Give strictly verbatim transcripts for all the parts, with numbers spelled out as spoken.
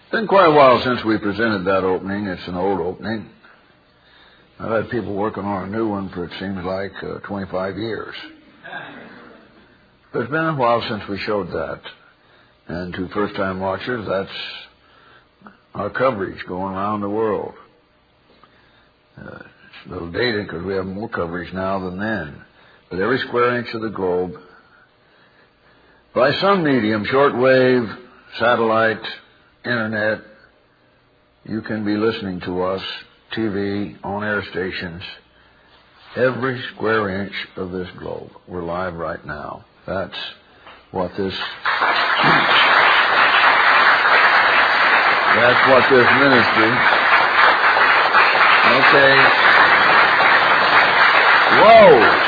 It's been quite a while since we presented that opening. It's an old opening. I've had people working on a new one for, it seems like, uh, twenty-five years. But it's been a while since we showed that. And to first-time watchers, that's our coverage going around the world. Uh, it's a little dated because we have more coverage now than then. But every square inch of the globe, by some medium, shortwave, satellite, internet, you can be listening to us, T V, on-air stations, every square inch of this globe. We're live right now. That's what this... That's what this ministry... Okay. Whoa!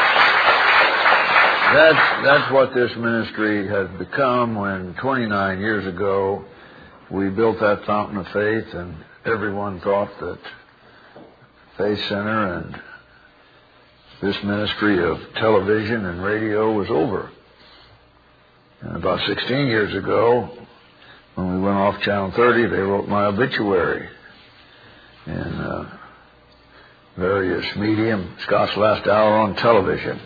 That's, that's what this ministry has become when twenty-nine years ago we built that Fountain of Faith, and everyone thought that Faith Center and this ministry of television and radio was over. And about sixteen years ago, when we went off Channel thirty, they wrote my obituary in uh, various medium, Scott's Last Hour on television.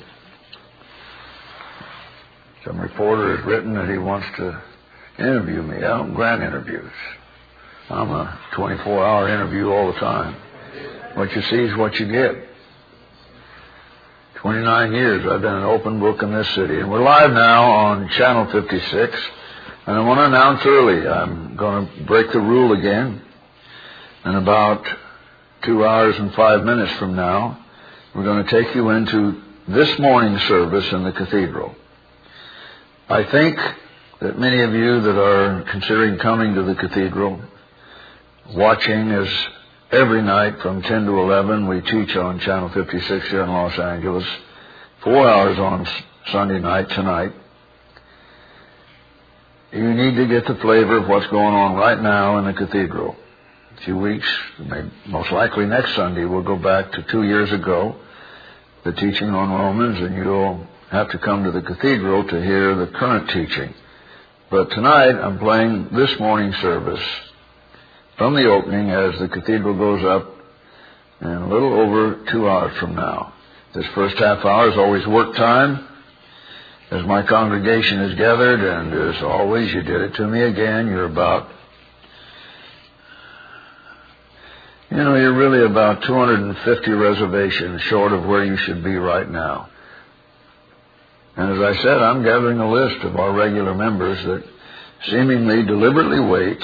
Some reporter has written that he wants to interview me. I don't grant interviews. I'm a twenty-four hour interview all the time. What you see is what you get. twenty-nine years I've been an open book in this city. And we're live now on Channel fifty-six. And I want to announce early, I'm going to break the rule again. In about two hours and five minutes from now, we're going to take you into this morning's service in the cathedral. I think that many of you that are considering coming to the cathedral, watching as every night from ten to eleven, we teach on Channel fifty-six here in Los Angeles, four hours on Sunday night tonight. You need to get the flavor of what's going on right now in the cathedral. In a few weeks, maybe, most likely next Sunday, we'll go back to two years ago, the teaching on Romans, and you'll have to come to the cathedral to hear the current teaching. But tonight, I'm playing this morning's service from the opening as the cathedral goes up in a little over two hours from now. This first half hour is always work time. As my congregation is gathered, and as always, you did it to me again, you're about, you know, you're really about two hundred fifty reservations short of where you should be right now. And as I said, I'm gathering a list of our regular members that seemingly deliberately wait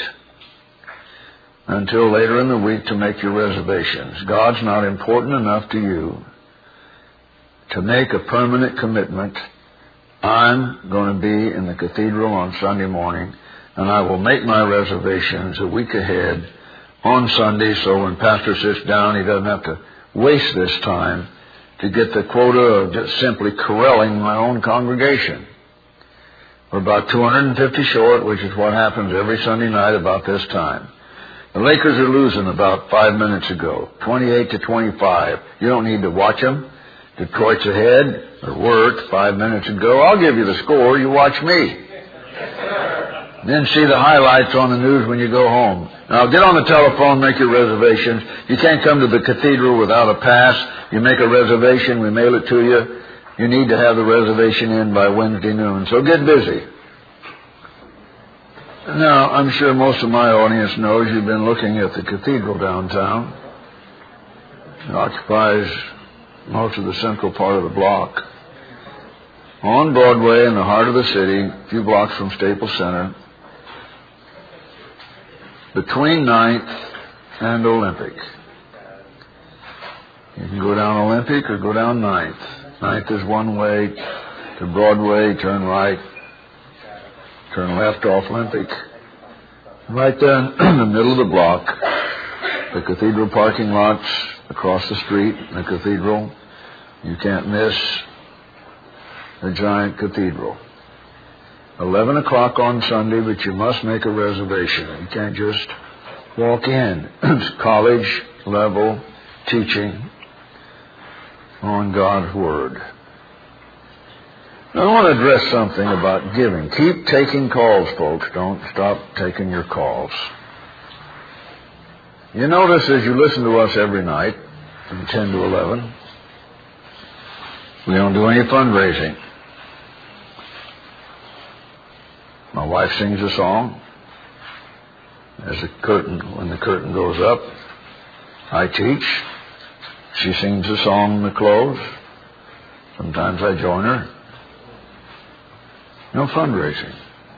until later in the week to make your reservations. God's not important enough to you to make a permanent commitment. I'm going to be in the cathedral on Sunday morning, and I will make my reservations a week ahead on Sunday, so when Pastor sits down, he doesn't have to waste this time to get the quota of just simply corralling my own congregation. We're about two hundred fifty short, which is what happens every Sunday night about this time. The Lakers are losing about five minutes ago, twenty-eight to twenty-five. You don't need to watch them. Detroit's ahead, or were five minutes ago. I'll give you the score. You watch me. Then see the highlights on the news when you go home. Now, get on the telephone, make your reservations. You can't come to the cathedral without a pass. You make a reservation, we mail it to you. You need to have the reservation in by Wednesday noon. So get busy. Now, I'm sure most of my audience knows you've been looking at the cathedral downtown. It occupies most of the central part of the block. On Broadway in the heart of the city, a few blocks from Staples Center, between ninth and Olympic. You can go down Olympic or go down ninth. ninth is one way to Broadway, turn right, turn left off Olympic. Right there in the middle of the block, the cathedral parking lots across the street, the cathedral. You can't miss the giant cathedral. eleven o'clock on Sunday, but you must make a reservation. You can't just walk in. It's college level teaching on God's Word. Now, I want to address something about giving. Keep taking calls, folks. Don't stop taking your calls. You notice as you listen to us every night from ten to eleven, we don't do any fundraising. My wife sings a song. As the curtain, when the curtain goes up, I teach. She sings a song in the close. Sometimes I join her. No fundraising.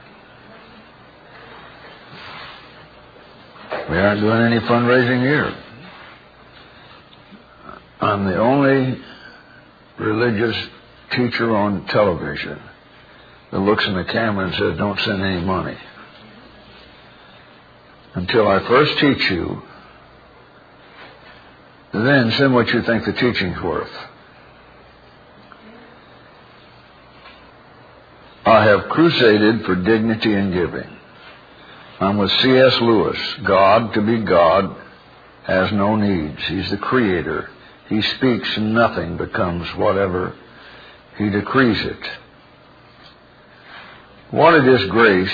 We aren't doing any fundraising here. I'm the only religious teacher on television that looks in the camera and says, don't send any money. Until I first teach you, then send what you think the teaching's worth. I have crusaded for dignity in giving. I'm with C S Lewis. God, to be God, has no needs. He's the creator. He speaks and nothing becomes whatever He decrees it. What it is grace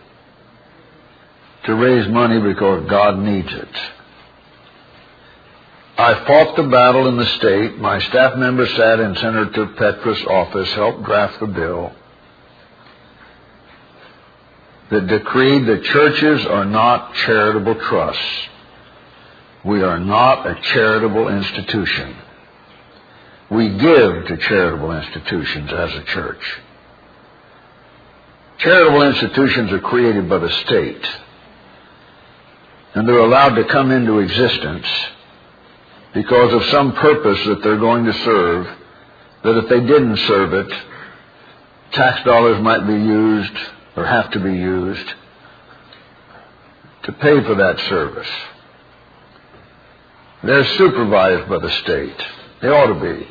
to raise money because God needs it. I fought the battle in the state. My staff member sat in Senator Petra's office, helped draft the bill that decreed that churches are not charitable trusts. We are not a charitable institution. We give to charitable institutions as a church. Charitable institutions are created by the state, and they're allowed to come into existence because of some purpose that they're going to serve, that if they didn't serve it, tax dollars might be used or have to be used to pay for that service. They're supervised by the state. They ought to be.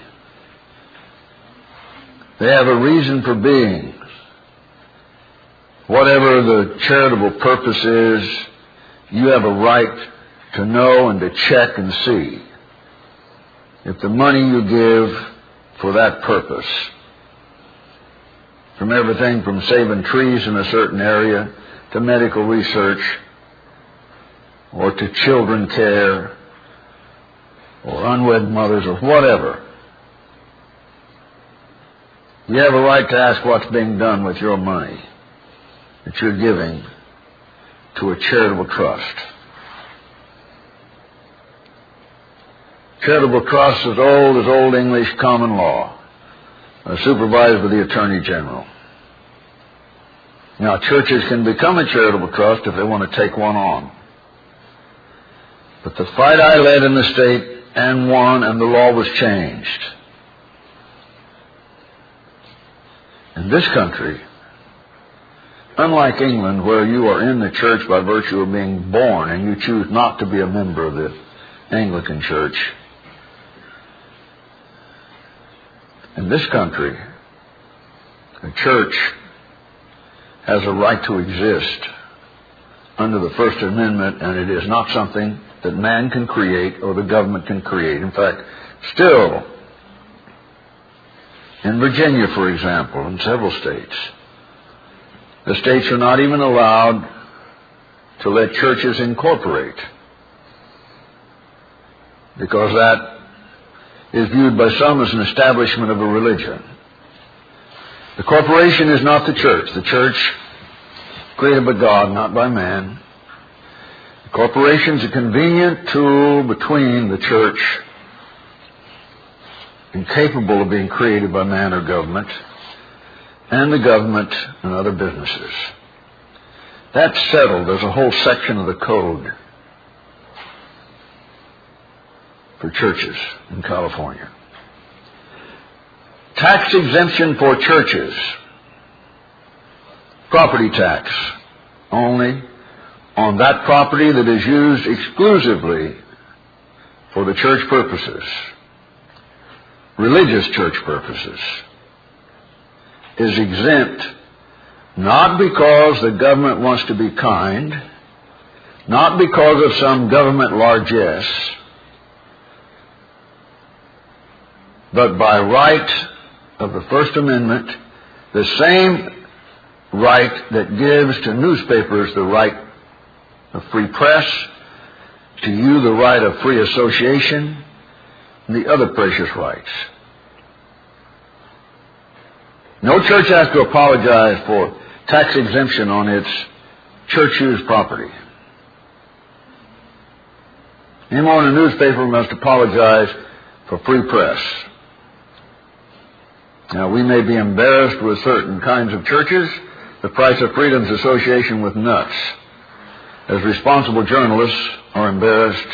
They have a reason for being. Whatever the charitable purpose is, you have a right to know and to check and see if the money you give for that purpose, from everything from saving trees in a certain area to medical research or to children care or unwed mothers or whatever. You have a right to ask what's being done with your money that you're giving to a charitable trust. Charitable trust is old as Old English common law, are supervised by the Attorney General. Now, churches can become a charitable trust if they want to take one on. But the fight I led in the state and won, and the law was changed. In this country, unlike England, where you are in the church by virtue of being born and you choose not to be a member of the Anglican Church, in this country, the church has a right to exist under the First Amendment, and it is not something that man can create or the government can create. In fact, still, in Virginia, for example, in several states, the states are not even allowed to let churches incorporate, because that is viewed by some as an establishment of a religion. The corporation is not the church. The church created by God, not by man. The corporation is a convenient tool between the church, incapable of being created by man or government, and the government and other businesses. That's settled. There's a whole section of the code for churches in California. Tax exemption for churches. Property tax only on that property that is used exclusively for the church purposes, religious church purposes, is exempt not because the government wants to be kind, not because of some government largesse, but by right of the First Amendment, the same right that gives to newspapers the right of free press to you the right of free association and the other precious rights. No church has to apologize for tax exemption on its church use property. Anyone in a newspaper must apologize for free press. Now, we may be embarrassed with certain kinds of churches, the price of freedom's association with nuts, as responsible journalists are embarrassed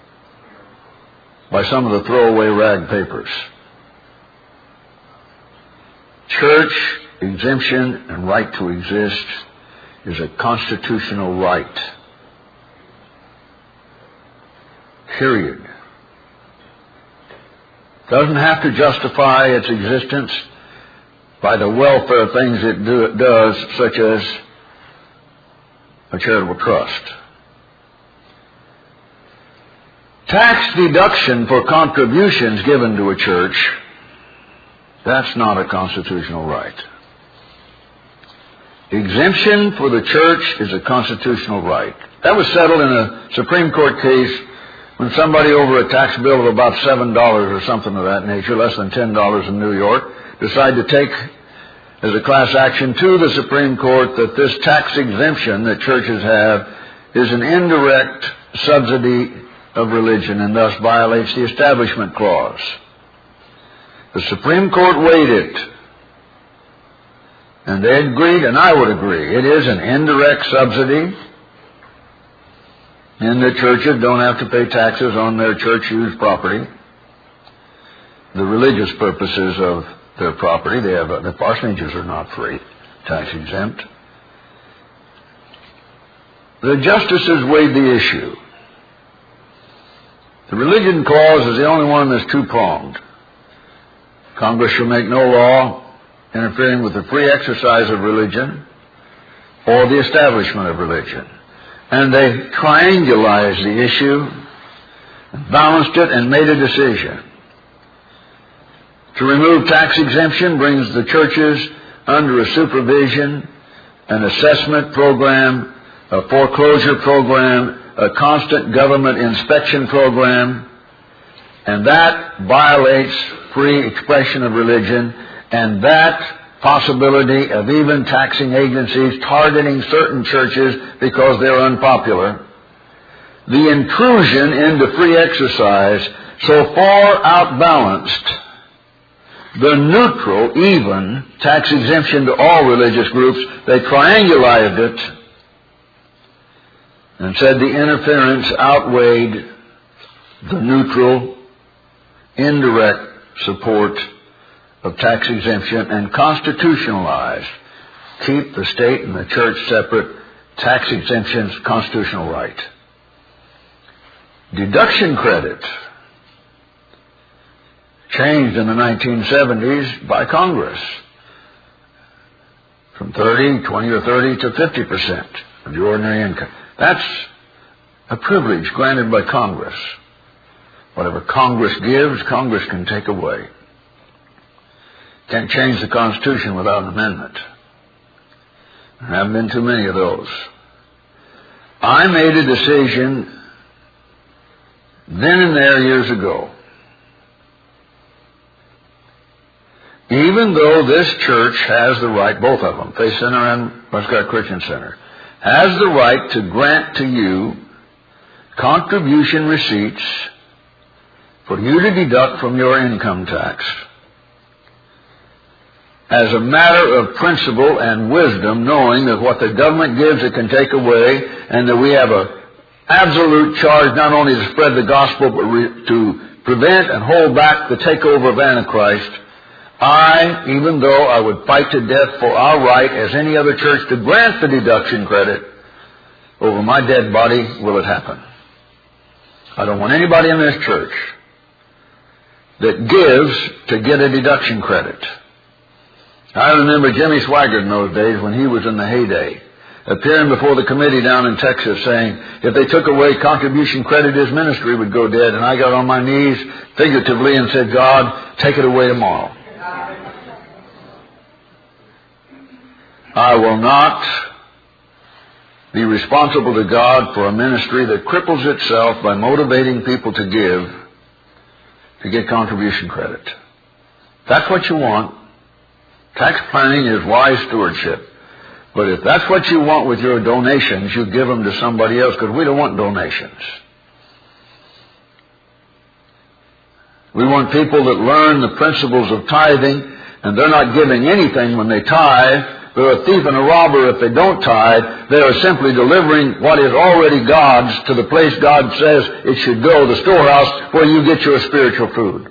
by some of the throwaway rag papers. Church exemption and right to exist is a constitutional right. Period. Doesn't have to justify its existence by the welfare things it, do, it does, such as a charitable trust. Tax deduction for contributions given to a church, that's not a constitutional right. Exemption for the church is a constitutional right. That was settled in a Supreme Court case when somebody over a tax bill of about seven dollars or something of that nature, less than ten dollars in New York, decided to take as a class action to the Supreme Court that this tax exemption that churches have is an indirect subsidy of religion and thus violates the Establishment Clause. The Supreme Court weighed it, and they agreed, and I would agree, it is an indirect subsidy, and the churches don't have to pay taxes on their church-used property, the religious purposes of their property. They have, the parsonages are not free, tax exempt. The justices weighed the issue. The religion clause is the only one that's two-pronged. Congress shall make no law interfering with the free exercise of religion or the establishment of religion. And they triangularized the issue, balanced it, and made a decision. To remove tax exemption brings the churches under a supervision, an assessment program, a foreclosure program, a constant government inspection program, and that violates free expression of religion, and that possibility of even taxing agencies targeting certain churches because they're unpopular, the intrusion into free exercise so far outbalanced the neutral, even, tax exemption to all religious groups. They triangulated it and said the interference outweighed the neutral, indirect support of tax exemption and constitutionalized, keep the state and the church separate, tax exemption's constitutional right. Deduction credit, changed in the nineteen seventies by Congress from thirty, twenty or thirty to fifty percent of your ordinary income. That's a privilege granted by Congress. Whatever Congress gives, Congress can take away. Can't change the Constitution without an amendment. There haven't been too many of those. I made a decision then and there years ago. Even though this church has the right, both of them, Faith Center and Westcott Christian Center, has the right to grant to you contribution receipts for you to deduct from your income tax, as a matter of principle and wisdom, knowing that what the government gives it can take away, and that we have a absolute charge not only to spread the gospel, but re- to prevent and hold back the takeover of Antichrist. I, even though I would fight to death for our right as any other church to grant the deduction credit, over my dead body will it happen. I don't want anybody in this church that gives to get a deduction credit. I remember Jimmy Swaggart in those days when he was in the heyday, appearing before the committee down in Texas saying, if they took away contribution credit, his ministry would go dead. And I got on my knees figuratively and said, God, take it away tomorrow. I will not be responsible to God for a ministry that cripples itself by motivating people to give to get contribution credit. If that's what you want, tax planning is wise stewardship. But if that's what you want with your donations, you give them to somebody else, because we don't want donations. We want people that learn the principles of tithing, and they're not giving anything when they tithe. They're a thief and a robber if they don't tithe. They are simply delivering what is already God's to the place God says it should go, the storehouse where you get your spiritual food.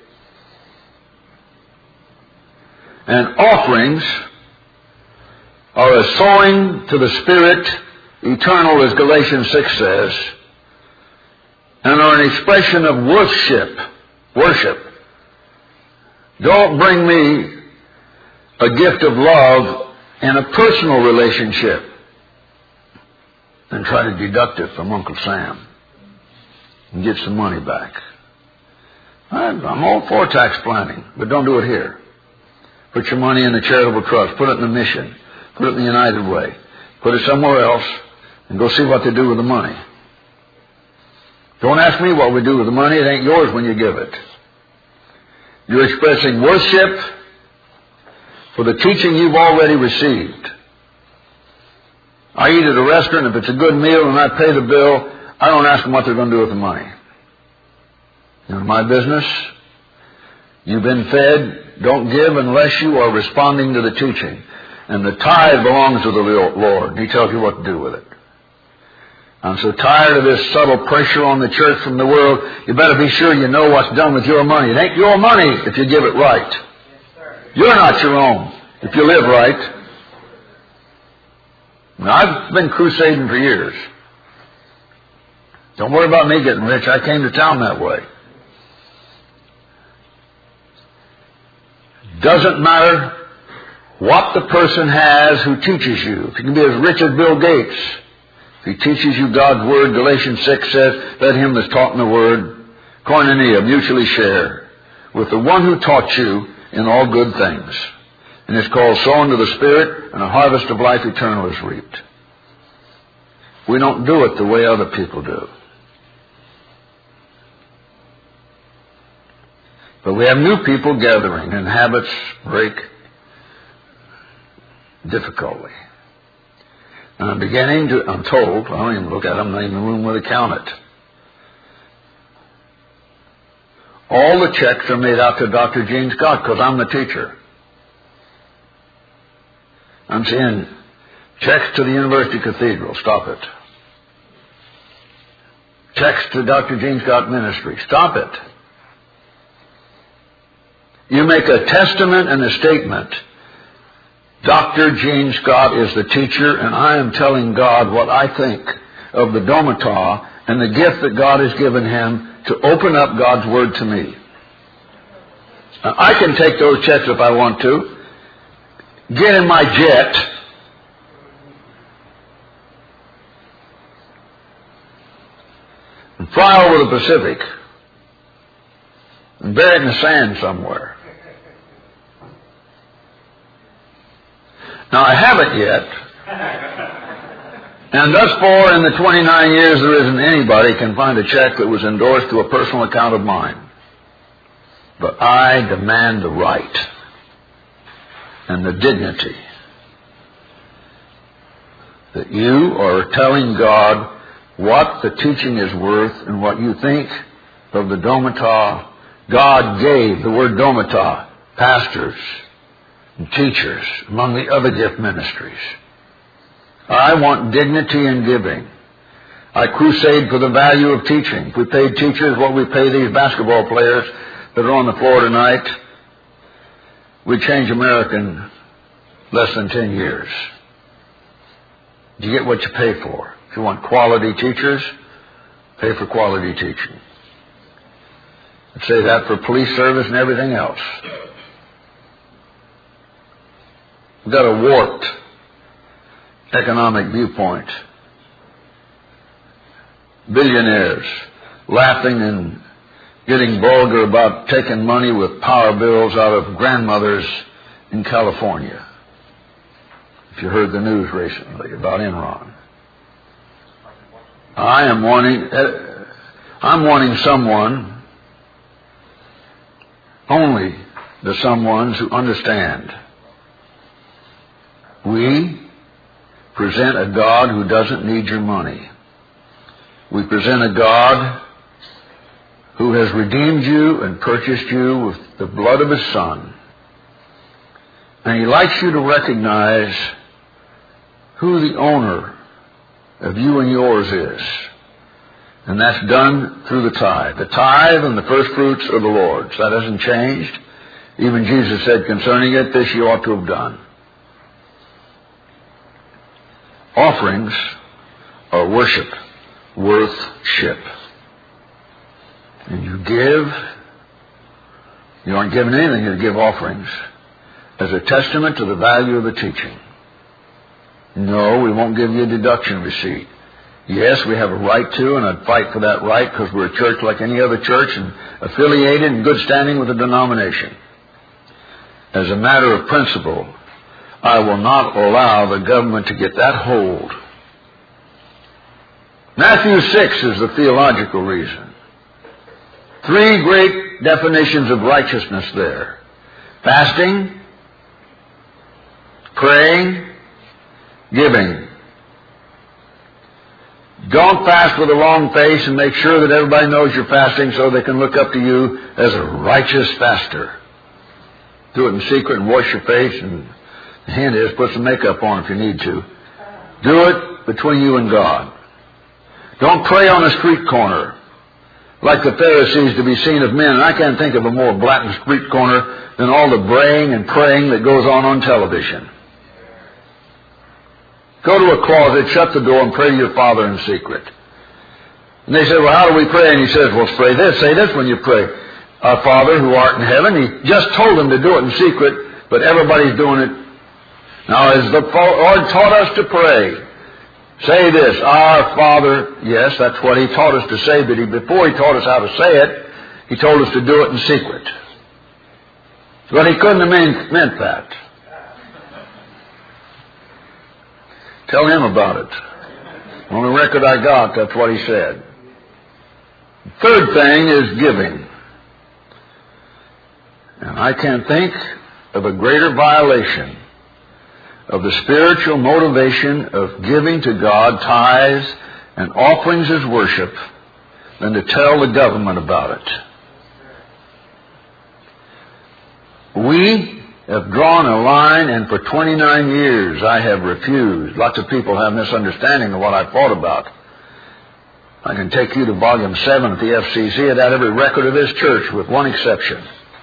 And offerings are a sowing to the Spirit, eternal, as Galatians six says, and are an expression of worship. Worship. Don't bring me a gift of love in a personal relationship and try to deduct it from Uncle Sam and get some money back. I'm all for tax planning, but don't do it here. Put your money in the charitable trust. Put it in the mission. Put it in the United Way. Put it somewhere else and go see what they do with the money. Don't ask me what we do with the money. It ain't yours when you give it. You're expressing worship for the teaching you've already received. I eat at a restaurant. If it's a good meal and I pay the bill, I don't ask them what they're going to do with the money. In my business, you've been fed. Don't give unless you are responding to the teaching. And the tithe belongs to the Lord. He tells you what to do with it. I'm so tired of this subtle pressure on the church from the world. You better be sure you know what's done with your money. It ain't your money if you give it right. You're not your own if you live right. Now, I've been crusading for years. Don't worry about me getting rich. I came to town that way. Doesn't matter what the person has who teaches you. If you can be as rich as Bill Gates, if he teaches you God's Word, Galatians six says, let him that's taught in the Word, koinonia, mutually share with the one who taught you in all good things. And it's called sown to the Spirit, and a harvest of life eternal is reaped. We don't do it the way other people do. But we have new people gathering, and habits break difficultly. And I'm beginning to, I'm told, I don't even look at them, I'm not even in the room where they count it. All the checks are made out to Doctor Gene Scott because I'm the teacher. I'm saying checks to the University Cathedral, stop it. Checks to Doctor Gene Scott Ministry, stop it. You make a testament and a statement. Doctor Gene Scott is the teacher, and I am telling God what I think of the Domitah and the gift that God has given him to open up God's Word to me. Now, I can take those checks if I want to, get in my jet, and fly over the Pacific and bury it in the sand somewhere. Now, I haven't yet. And thus far, in the twenty-nine years, there isn't anybody can find a check that was endorsed to a personal account of mine. But I demand the right and the dignity that you are telling God what the teaching is worth and what you think of the Domitah. God gave the word Domitah, pastors and teachers, among the other gift ministries. I want dignity in giving. I crusade for the value of teaching. If we paid teachers what we pay these basketball players that are on the floor tonight, we'd change America in less than ten years. You get what you pay for. If you want quality teachers, pay for quality teaching. I'd say that for police service and everything else. We've got a warped economic viewpoint. Billionaires laughing and getting vulgar about taking money with power bills out of grandmothers in California. If you heard the news recently about Enron. I am wanting, uh, I'm wanting someone, only the someones who understand. We present a God who doesn't need your money. We present a God who has redeemed you and purchased you with the blood of His Son. And He likes you to recognize who the owner of you and yours is. And that's done through the tithe. The tithe and the first fruits are the Lord's. That hasn't changed. Even Jesus said concerning it, this you ought to have done. Offerings are worship, worth-ship. And you give, you aren't giving anything, you give offerings as a testament to the value of the teaching. No, we won't give you a deduction receipt. Yes, we have a right to, and I'd fight for that right because we're a church like any other church and affiliated in good standing with the denomination. As a matter of principle, I will not allow the government to get that hold. Matthew six is the theological reason. Three great definitions of righteousness there. Fasting, praying, giving. Don't fast with a long face and make sure that everybody knows you're fasting so they can look up to you as a righteous faster. Do it in secret and wash your face, and the hint is put some makeup on if you need to. Do it between you and God. Don't pray on a street corner like the Pharisees to be seen of men. And I can't think of a more blatant street corner than all the braying and praying that goes on on television. Go to a closet, shut the door, and pray to your Father in secret. And they say, well, how do we pray? And he says, well, pray this, say this when you pray. Our Father who art in heaven. He just told them to do it in secret, but everybody's doing it. Now, as the Lord taught us to pray, say this, our Father. Yes, that's what He taught us to say, but he, before He taught us how to say it, He told us to do it in secret. But He couldn't have meant, meant that. Tell Him about it. On the record I got, that's what He said. Third thing is giving. And I can't think of a greater violation of the spiritual motivation of giving to God tithes and offerings as worship than to tell the government about it. We have drawn a line, and for twenty-nine years I have refused. Lots of people have misunderstanding of what I thought about. I can take you to volume seven at the F C C. It had every record of this church with one exception.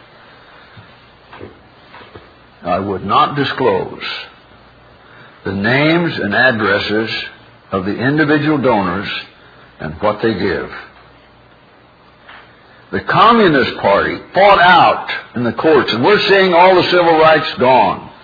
I would not disclose the names and addresses of the individual donors and what they give. The Communist Party fought out in the courts, and we're seeing all the civil rights gone.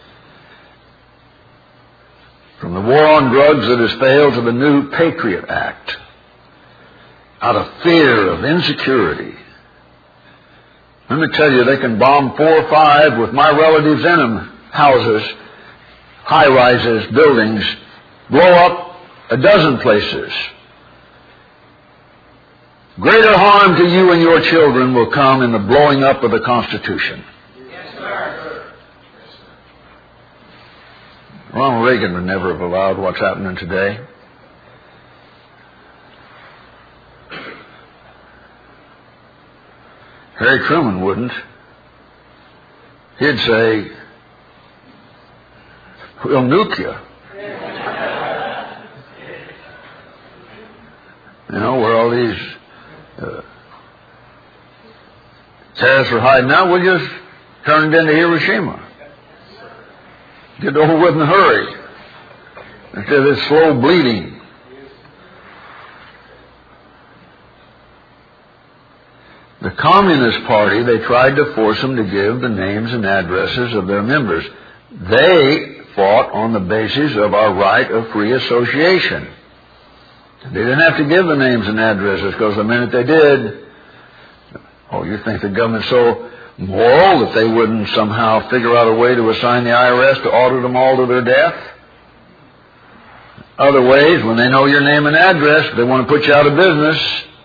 From the war on drugs that has failed to the new Patriot Act, out of fear of insecurity. Let me tell you, they can bomb four or five with my relatives in them, houses, high-rises, buildings, blow up a dozen places. Greater harm to you and your children will come in the blowing up of the Constitution. Yes, sir. Ronald Reagan would never have allowed what's happening today. Harry Truman wouldn't. He'd say, we'll nuke you. You know, where all these uh, terrorists are hiding out, we'll just turn it into Hiroshima. Get over with in a hurry. Instead of this slow bleeding. The Communist Party, they tried to force them to give the names and addresses of their members. They fought on the basis of our right of free association. They didn't have to give the names and addresses, because the minute they did, oh, you think the government's so moral that they wouldn't somehow figure out a way to assign the I R S to audit them all to their death? Other ways, when they know your name and address, they want to put you out of business.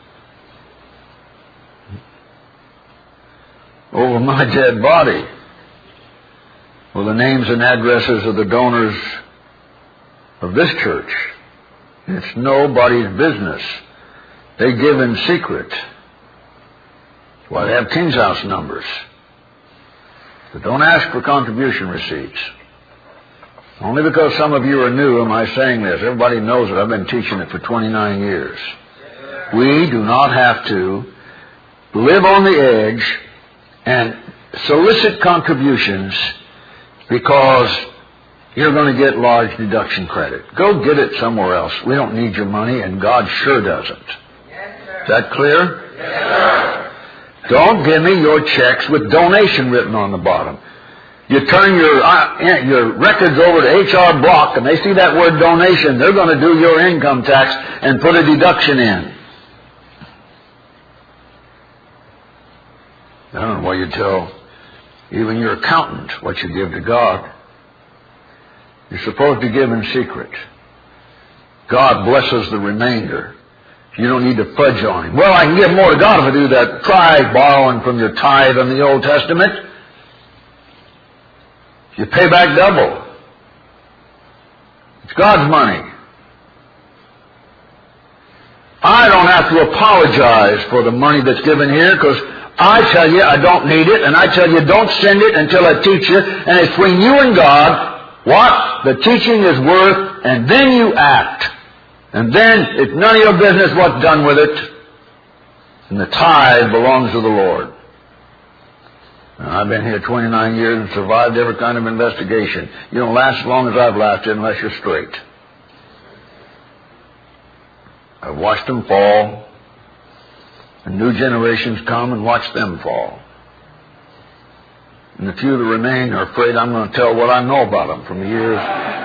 Over my dead body. Well, the names and addresses of the donors of this church. It's nobody's business. They give in secret. That's why they have King's House numbers. But don't ask for contribution receipts. Only because some of you are new am I saying this. Everybody knows it. I've been teaching it for twenty-nine years. We do not have to live on the edge and solicit contributions because you're going to get large deduction credit. Go get it somewhere else. We don't need your money, and God sure doesn't. Is that clear? Yes, sir. Don't give me your checks with donation written on the bottom. You turn your uh, your records over to H R Block, and they see that word donation. They're going to do your income tax and put a deduction in. I don't know why you tell even your accountant what you give to God. You're supposed to give in secret. God blesses the remainder. You don't need to fudge on Him. Well, I can give more to God if I do that. Try borrowing from your tithe in the Old Testament. You pay back double. It's God's money. I don't have to apologize for the money that's given here because I tell you I don't need it, and I tell you don't send it until I teach you, and it's between you and God what the teaching is worth, and then you act. And then it's none of your business what's done with it. And the tithe belongs to the Lord. Now, I've been here twenty-nine years and survived every kind of investigation. You don't last as long as I've lasted unless you're straight. I've watched them fall, and new generations come and watch them fall. And the few that remain are afraid I'm going to tell what I know about them from the years.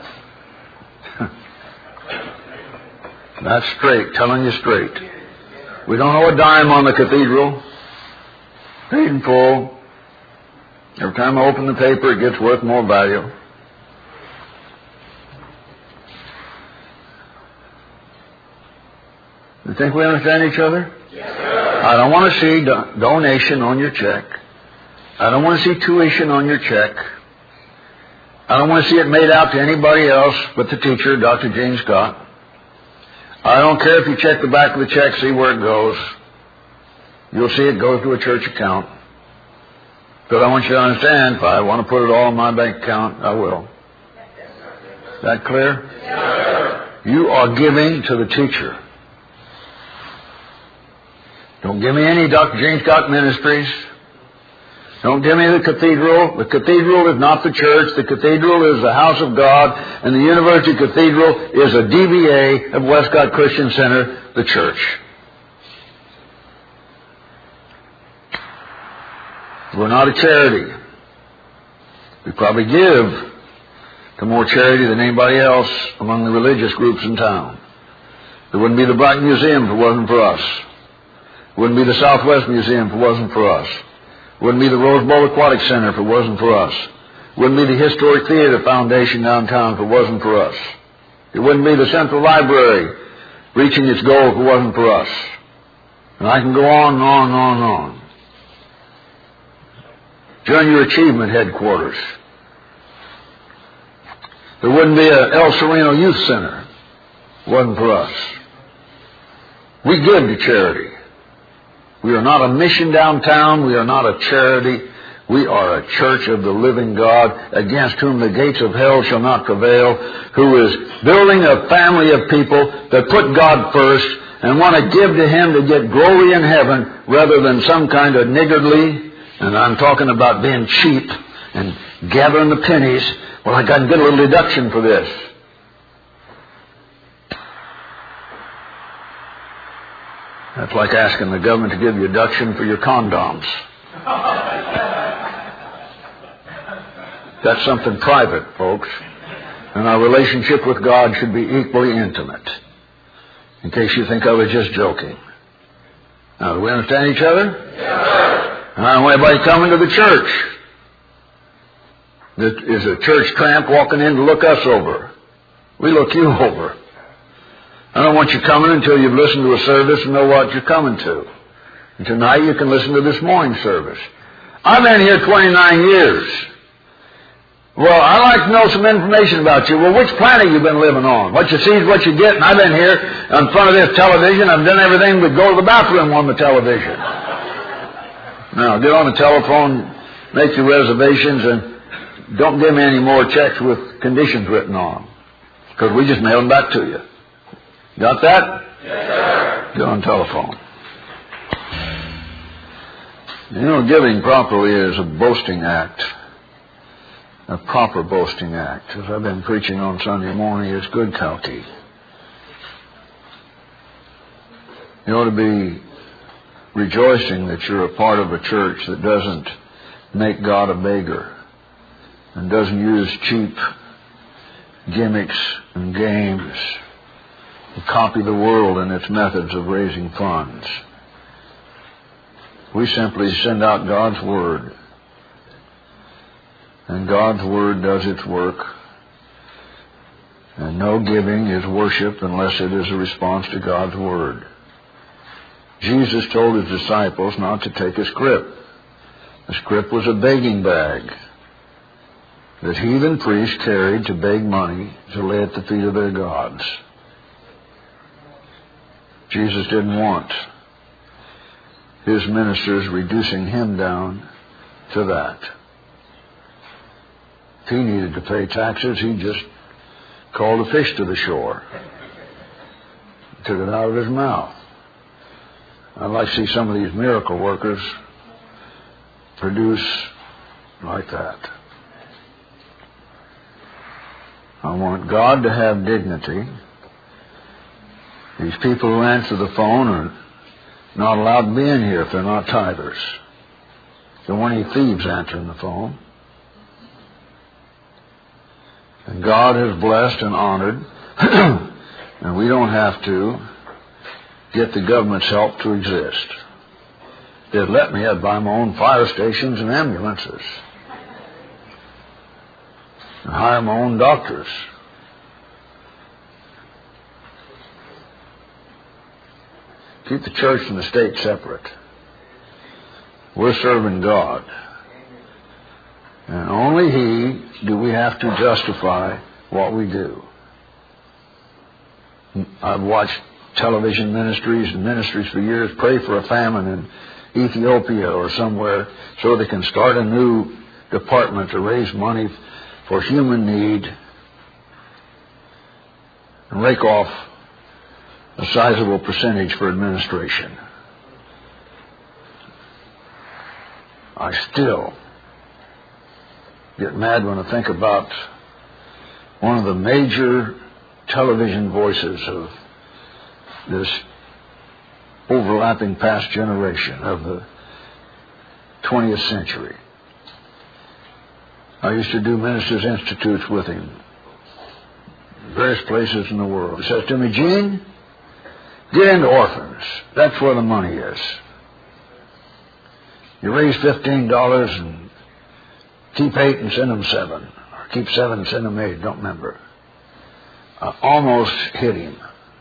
That's straight, telling you straight. We don't owe a dime on the cathedral. Paid in full. Every time I open the paper, it gets worth more value. You think we understand each other? Yes, sir. I don't want to see do- donation on your check. I don't want to see tuition on your check. I don't want to see it made out to anybody else but the teacher, Doctor James Scott. I don't care if you check the back of the check, see where it goes. You'll see it goes to a church account. But I want you to understand, if I want to put it all in my bank account, I will. Is that clear? Yes, you are giving to the teacher. Don't give me any Doctor James Scott Ministries. Don't give me the cathedral. The cathedral is not the church. The cathedral is the house of God. And the University Cathedral is a D B A of Westcott Christian Center, the church. We're not a charity. We probably give to more charity than anybody else among the religious groups in town. There wouldn't be the Black Museum if it wasn't for us. There wouldn't be the Southwest Museum if it wasn't for us. Wouldn't be the Rose Bowl Aquatic Center if it wasn't for us. Wouldn't be the Historic Theater Foundation downtown if it wasn't for us. It wouldn't be the Central Library reaching its goal if it wasn't for us. And I can go on and on and on and on. Junior Achievement Headquarters. There wouldn't be a El Sereno Youth Center if it wasn't for us. We give to charity. We are not a mission downtown. We are not a charity. We are a church of the living God, against whom the gates of hell shall not prevail, who is building a family of people that put God first and want to give to Him to get glory in heaven rather than some kind of niggardly, and I'm talking about being cheap and gathering the pennies. Well, I got to get a little deduction for this. That's like asking the government to give you a deduction for your condoms. That's something private, folks. And our relationship with God should be equally intimate. In case you think I was just joking. Now, do we understand each other? Yes, And I don't want anybody coming to the church that is a church tramp walking in to look us over. We look you over. I don't want you coming until you've listened to a service and know what you're coming to. And tonight you can listen to this morning service. I've been here twenty-nine years. Well, I'd like to know some information about you. Well, which planet you been living on? What you see is what you get. And I've been here in front of this television. I've done everything but go to the bathroom on the television. Now, get on the telephone, make your reservations, and don't give me any more checks with conditions written on them. Because we just mail them back to you. Got that? Yes, sir. Get on telephone. You know, giving properly is a boasting act. A proper boasting act. As I've been preaching on Sunday morning, it's good county. You ought to be rejoicing that you're a part of a church that doesn't make God a beggar and doesn't use cheap gimmicks and games to copy the world in its methods of raising funds. We simply send out God's Word. And God's Word does its work. And no giving is worship unless it is a response to God's Word. Jesus told His disciples not to take a scrip. A scrip was a begging bag that heathen priests carried to beg money to lay at the feet of their gods. Jesus didn't want His ministers reducing Him down to that. If He needed to pay taxes, He just called a fish to the shore, took it out of His mouth. I'd like to see some of these miracle workers produce like that. I want God to have dignity. These people who answer the phone are not allowed to be in here if they're not tithers. There weren't any thieves answering the phone. And God has blessed and honored, and we don't have to get the government's help to exist. If they'd let me, I'd buy my own fire stations and ambulances. And hire my own doctors. Keep the church and the state separate. We're serving God. And only He do we have to justify what we do. I've watched television ministries and ministries for years pray for a famine in Ethiopia or somewhere so they can start a new department to raise money for human need and rake off a sizable percentage for administration. I still get mad when I think about one of the major television voices of this overlapping past generation of the twentieth century. I used to do Ministers' Institutes with him in various places in the world. He says to me, Gene, get into orphans. That's where the money is. You raise fifteen dollars and keep eight and send them seven. Or keep seven and send them eight. Don't remember. I almost hit him.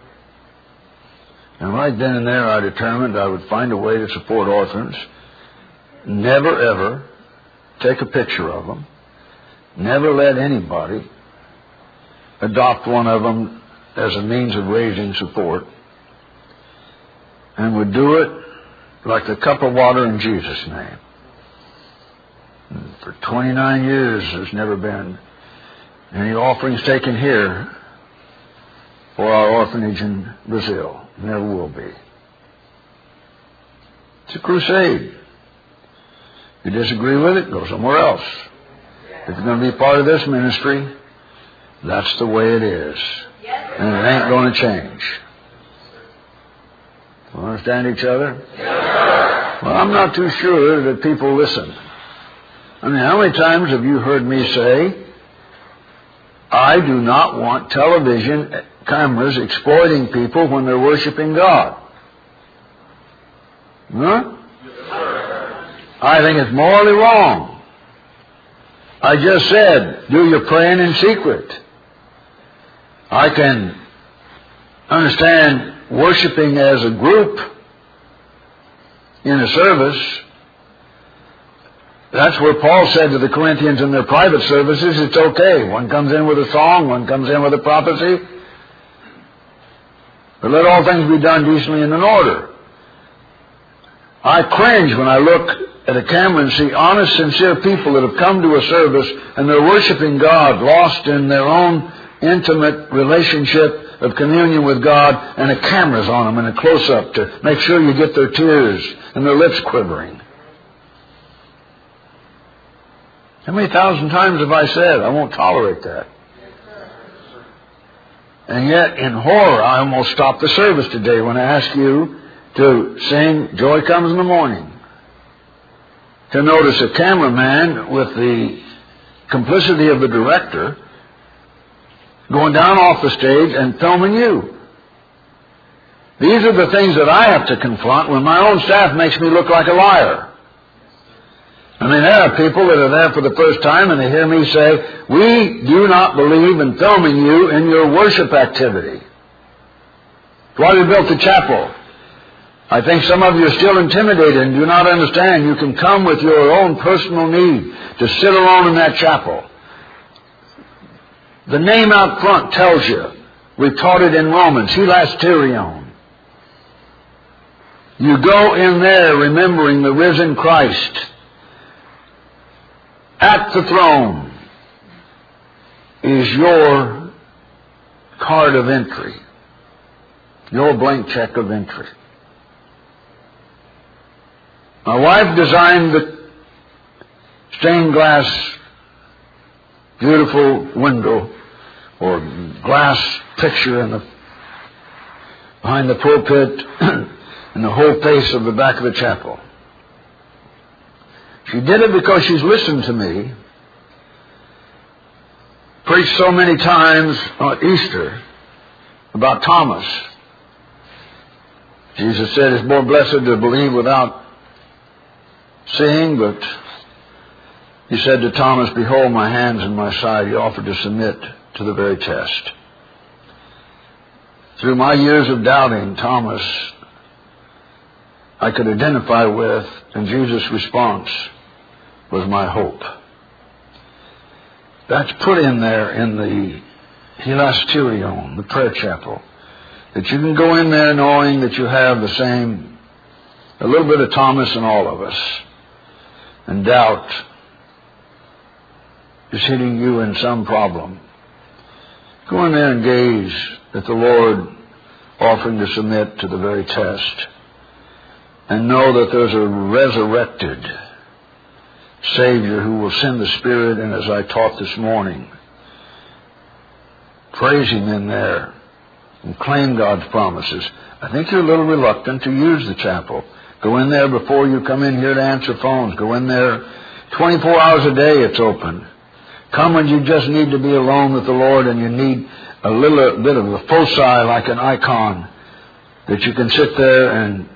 And right then and there I determined I would find a way to support orphans. Never ever take a picture of them. Never let anybody adopt one of them as a means of raising support. And would do it like the cup of water in Jesus' name. And for twenty-nine years there's never been any offerings taken here for our orphanage in Brazil. Never will be. It's a crusade. If you disagree with it, go somewhere else. If you're going to be part of this ministry, that's the way it is. And it ain't going to change. You understand each other? Well, I'm not too sure that people listen. I mean, how many times have you heard me say, I do not want television cameras exploiting people when they're worshiping God? Huh? I think it's morally wrong. I just said, do your praying in secret. I can understand worshiping as a group in a service. That's where Paul said to the Corinthians in their private services, it's okay. One comes in with a song, one comes in with a prophecy. But let all things be done decently and in order. I cringe when I look at a camera and see honest, sincere people that have come to a service and they're worshiping God, lost in their own intimate relationship of communion with God, and a camera's on them and a close-up to make sure you get their tears and their lips quivering. How many thousand times have I said, I won't tolerate that? And yet, in horror, I almost stopped the service today when I asked you to sing Joy Comes in the Morning. To notice a cameraman with the complicity of the director going down off the stage and filming you. These are the things that I have to confront when my own staff makes me look like a liar. I mean, there are people that are there for the first time and they hear me say, we do not believe in filming you in your worship activity. That's why we built the chapel. I think some of you are still intimidated and do not understand. You can come with your own personal need to sit alone in that chapel. The name out front tells you. We've taught it in Romans, hilasterion. You go in there remembering the risen Christ. At the throne is your card of entry, your blank check of entry. My wife designed the stained glass, beautiful window or glass picture in the, behind the pulpit and the whole face of the back of the chapel. She did it because she's listened to me preach so many times on Easter about Thomas. Jesus said it's more blessed to believe without seeing, but he said to Thomas, behold my hands and my side. He offered to submit to the very test. Through my years of doubting, Thomas I could identify with, and Jesus' response was my hope. That's put in there in the hilasterion, the prayer chapel, that you can go in there knowing that you have the same, a little bit of Thomas in all of us, and doubt is hitting you in some problem. Go in there and gaze at the Lord offering to submit to the very test, and know that there's a resurrected Savior who will send the Spirit, and as I taught this morning, praise Him in there and claim God's promises. I think you're a little reluctant to use the chapel. Go in there before you come in here to answer phones. Go in there twenty-four hours a day, it's open. Come when you just need to be alone with the Lord and you need a little bit of a foci like an icon that you can sit there and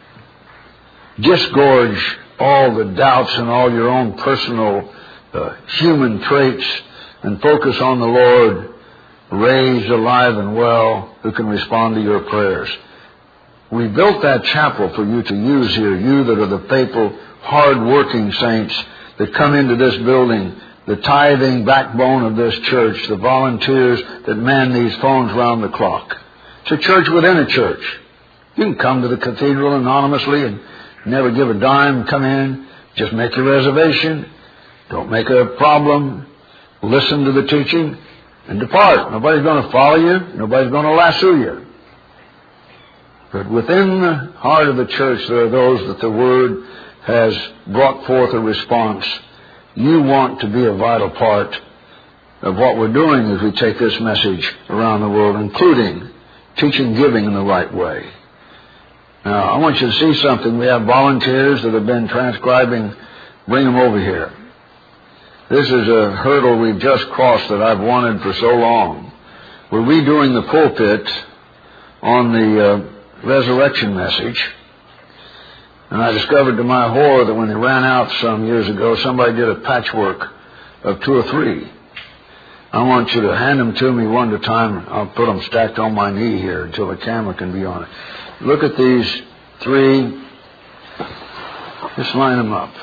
disgorge all the doubts and all your own personal uh, human traits and focus on the Lord, raised, alive, and well, who can respond to your prayers. We built that chapel for you to use here, you that are the faithful, hard-working saints that come into this building, the tithing backbone of this church, the volunteers that man these phones round the clock. It's a church within a church. You can come to the cathedral anonymously and never give a dime, come in, just make your reservation, don't make a problem, listen to the teaching, and depart. Nobody's going to follow you, nobody's going to lasso you. But within the heart of the church, there are those that the Word has brought forth a response. You want to be a vital part of what we're doing as we take this message around the world, including teaching giving in the right way. Now, I want you to see something. We have volunteers that have been transcribing. Bring them over here. This is a hurdle we've just crossed that I've wanted for so long. We're redoing the pulpit on the uh, resurrection message. And I discovered to my horror that when they ran out some years ago, somebody did a patchwork of two or three. I want you to hand them to me one at a time. I'll put them stacked on my knee here until the camera can be on it. Look at these three. Just line them up.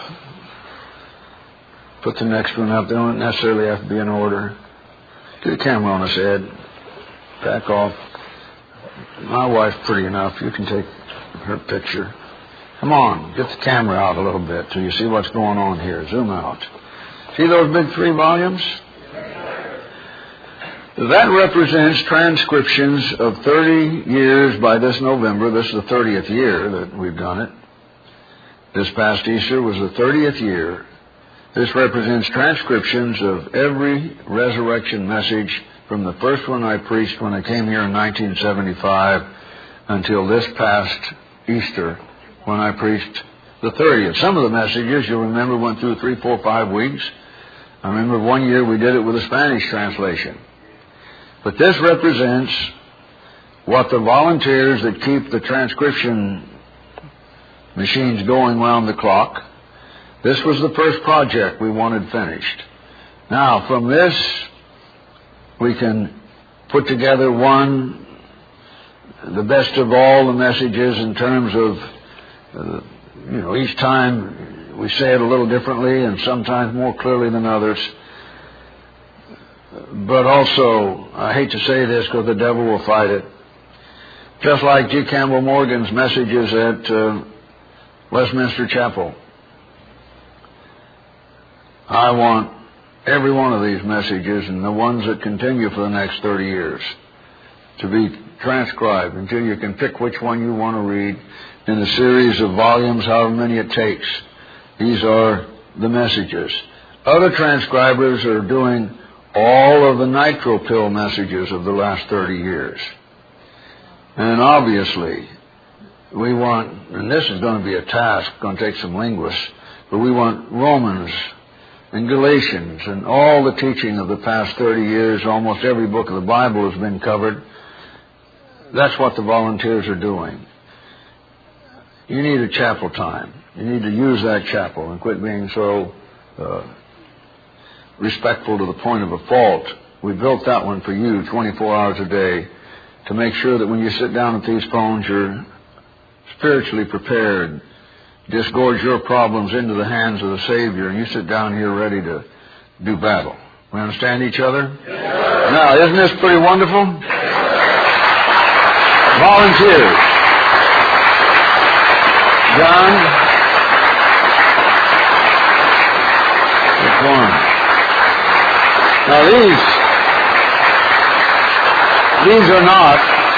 Put the next one up. They don't necessarily have to be in order. Get the camera on his head. Back off. My wife's pretty enough. You can take her picture. Come on, get the camera out a little bit so you see what's going on here. Zoom out. See those big three volumes? That represents transcriptions of thirty years by this November. This is the thirtieth year that we've done it. This past Easter was the thirtieth year. This represents transcriptions of every resurrection message from the first one I preached when I came here in nineteen seventy-five until this past Easter when I preached the thirtieth. Some of the messages, you'll remember, went through three, four, five weeks. I remember one year we did it with a Spanish translation. But this represents what the volunteers that keep the transcription machines going round the clock. This was the first project we wanted finished. Now, from this, we can put together one, the best of all the messages in terms of, uh, you know, each time we say it a little differently and sometimes more clearly than others. But also, I hate to say this because the devil will fight it, just like G. Campbell Morgan's messages at uh, Westminster Chapel. I want every one of these messages and the ones that continue for the next thirty years to be transcribed until you can pick which one you want to read in a series of volumes, however many it takes. These are the messages. Other transcribers are doing all of the nitro pill messages of the last thirty years. And obviously, we want, and this is going to be a task, going to take some linguists, but we want Romans and Galatians and all the teaching of the past thirty years. Almost every book of the Bible has been covered. That's what the volunteers are doing. You need a chapel time. You need to use that chapel and quit being so uh, respectful to the point of a fault. We built that one for you twenty-four hours a day to make sure that when you sit down at these phones, you're spiritually prepared. Disgorge your problems into the hands of the Savior, and you sit down here ready to do battle. We understand each other? Yes. Now, isn't this pretty wonderful? Volunteers. John? Which one? Now, these, these are not,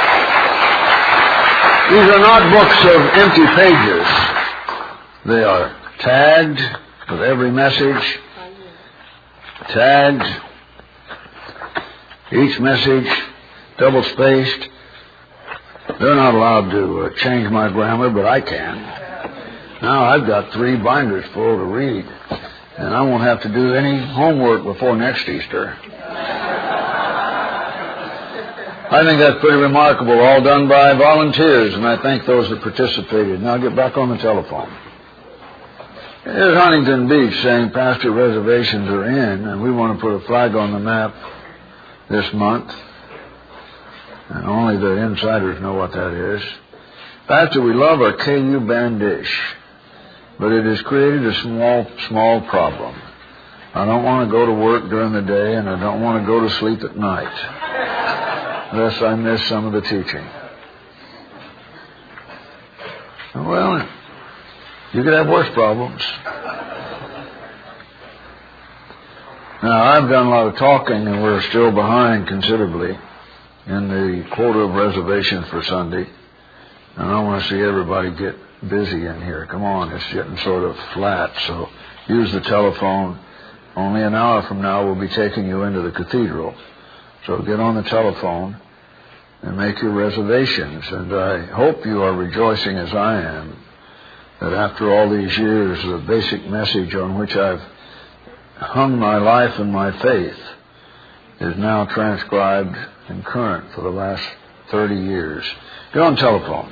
these are not books of empty pages. They are tagged with every message, tagged, each message double-spaced. They're not allowed to uh, change my grammar, but I can. Now I've got three binders full to read, and I won't have to do any homework before next Easter. I think that's pretty remarkable, all done by volunteers, and I thank those that participated. Now get back on the telephone. Here's Huntington Beach saying pasture reservations are in, and we want to put a flag on the map this month. And only the insiders know what that is. Pastor, we love our K U band dish, but it has created a small, small problem. I don't want to go to work during the day, and I don't want to go to sleep at night, unless I miss some of the teaching. Well, you could have worse problems. Now, I've done a lot of talking, and we're still behind considerably in the quota of reservations for Sunday. And I want to see everybody get busy in here. Come on, it's getting sort of flat, so use the telephone. Only an hour from now we'll be taking you into the cathedral. So get on the telephone and make your reservations. And I hope you are rejoicing as I am that after all these years, the basic message on which I've hung my life and my faith is now transcribed and current for the last thirty years. Get on telephone.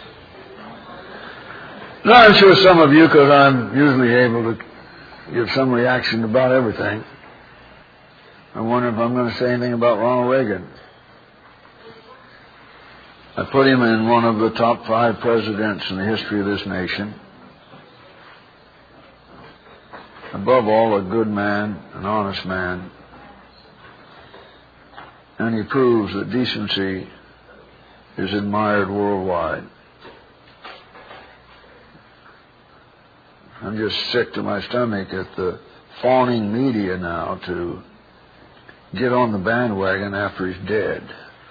Now, I'm sure some of you, because I'm usually able to give some reaction about everything, I wonder if I'm going to say anything about Ronald Reagan. I put him in one of the top five presidents in the history of this nation. Above all, a good man, an honest man. And he proves that decency is admired worldwide. I'm just sick to my stomach at the fawning media now to get on the bandwagon after he's dead.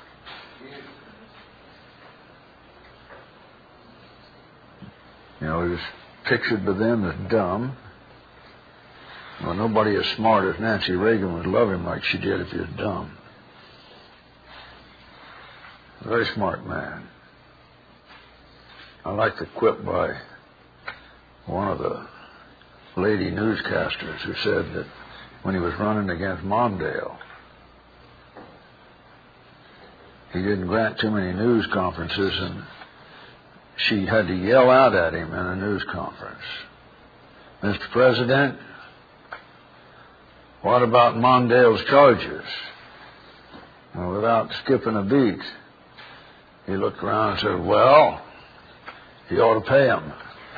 You know, he was pictured by them as dumb. Well, nobody as smart as Nancy Reagan would love him like she did if he was dumb. A very smart man. I like the quip by one of the lady newscasters who said that when he was running against Mondale, he didn't grant too many news conferences, and she had to yell out at him in a news conference, "Mister President, what about Mondale's charges?" And without skipping a beat, he looked around and said, "Well, he ought to pay him."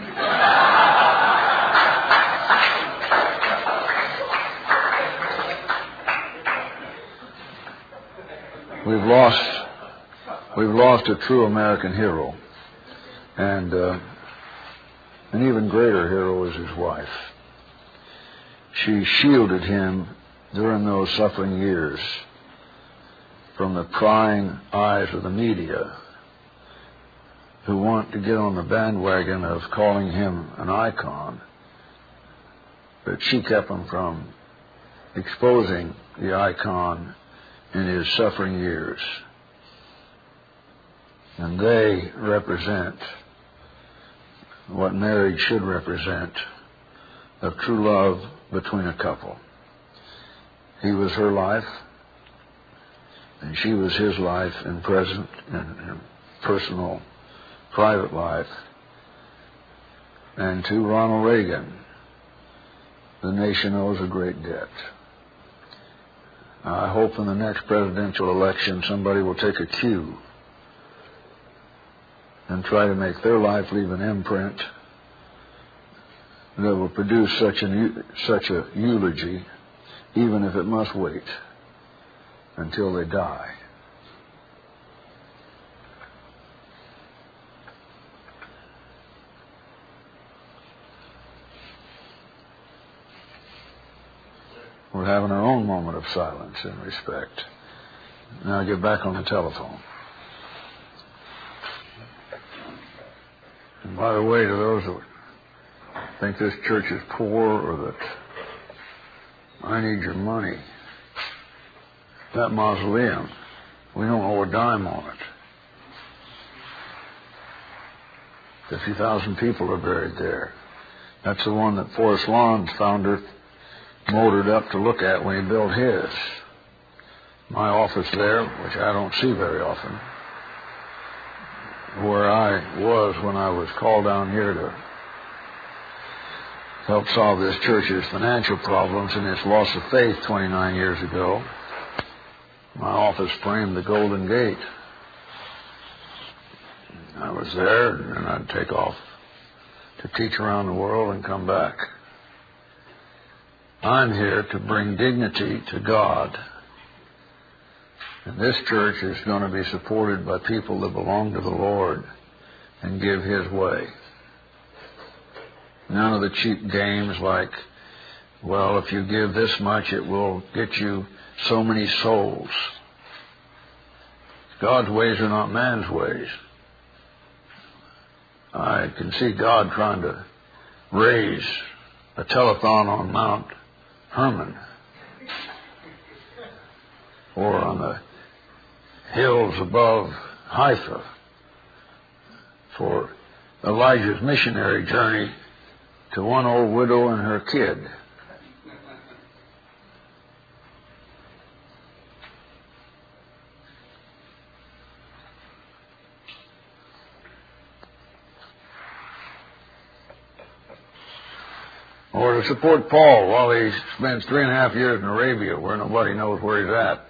We've lost, we've lost a true American hero, and uh, an even greater hero is his wife. She shielded him during those suffering years from the prying eyes of the media, who want to get on the bandwagon of calling him an icon, but she kept him from exposing the icon in his suffering years. And they represent what marriage should represent, of true love between a couple. He was her life, and she was his life in present and, and personal, private life. And to Ronald Reagan, the nation owes a great debt. I hope in the next presidential election somebody will take a cue and try to make their life leave an imprint that will produce such an such a eulogy, even if it must wait until they die. We're having our own moment of silence and respect. Now get back on the telephone. And by the way, to those that think this church is poor or that I need your money, that mausoleum, we don't owe a dime on it. fifty thousand people are buried there. That's the one that Forrest Lawn's founder motored up to look at when he built his. My office there, which I don't see very often, where I was when I was called down here to help solve this church's financial problems and its loss of faith twenty-nine years ago. My office framed the Golden Gate. I was there, and then I'd take off to teach around the world and come back. I'm here to bring dignity to God. And this church is going to be supported by people that belong to the Lord and give His way. None of the cheap games like, well, if you give this much, it will get you so many souls. God's ways are not man's ways. I can see God trying to raise a telethon on Mount Hermon or on the hills above Haifa for Elijah's missionary journey to one old widow and her kid. Or to support Paul while he spends three and a half years in Arabia where nobody knows where he's at.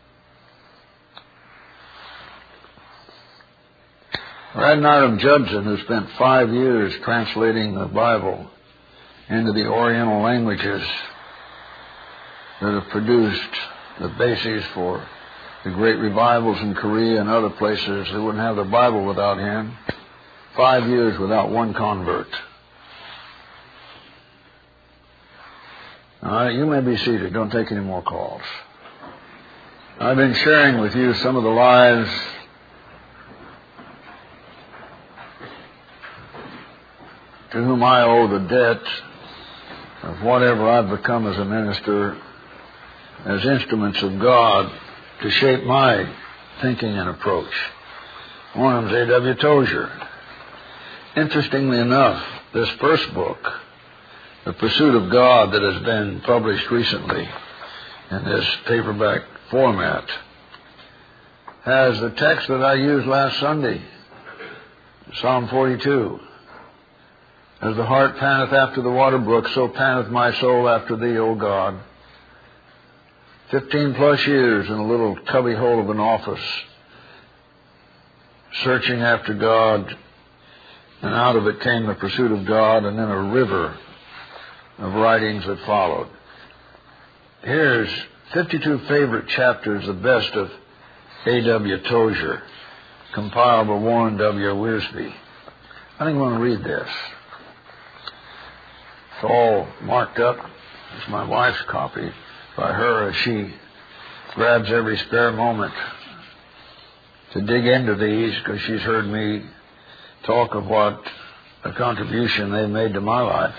Adoniram Judson, who spent five years translating the Bible into the Oriental languages that have produced the basis for the great revivals in Korea and other places, they wouldn't have the Bible without him. Five years without one convert. All right, you may be seated. Don't take any more calls. I've been sharing with you some of the lives to whom I owe the debt of whatever I've become as a minister, as instruments of God to shape my thinking and approach. One of them is A W Tozier. Interestingly enough, this first book, The Pursuit of God, that has been published recently in this paperback format, has the text that I used last Sunday, Psalm forty-two. As the hart panteth after the water brook, so panteth my soul after thee, O God. Fifteen plus years in a little cubby hole of an office, searching after God, and out of it came the pursuit of God, and then a river of writings that followed. Here's fifty-two favorite chapters, the best of A W Tozier, compiled by Warren W. Wiersbe. I think I'm going to read this. It's all marked up. It's my wife's copy by her as she grabs every spare moment to dig into these, because she's heard me talk of what a contribution they made to my life.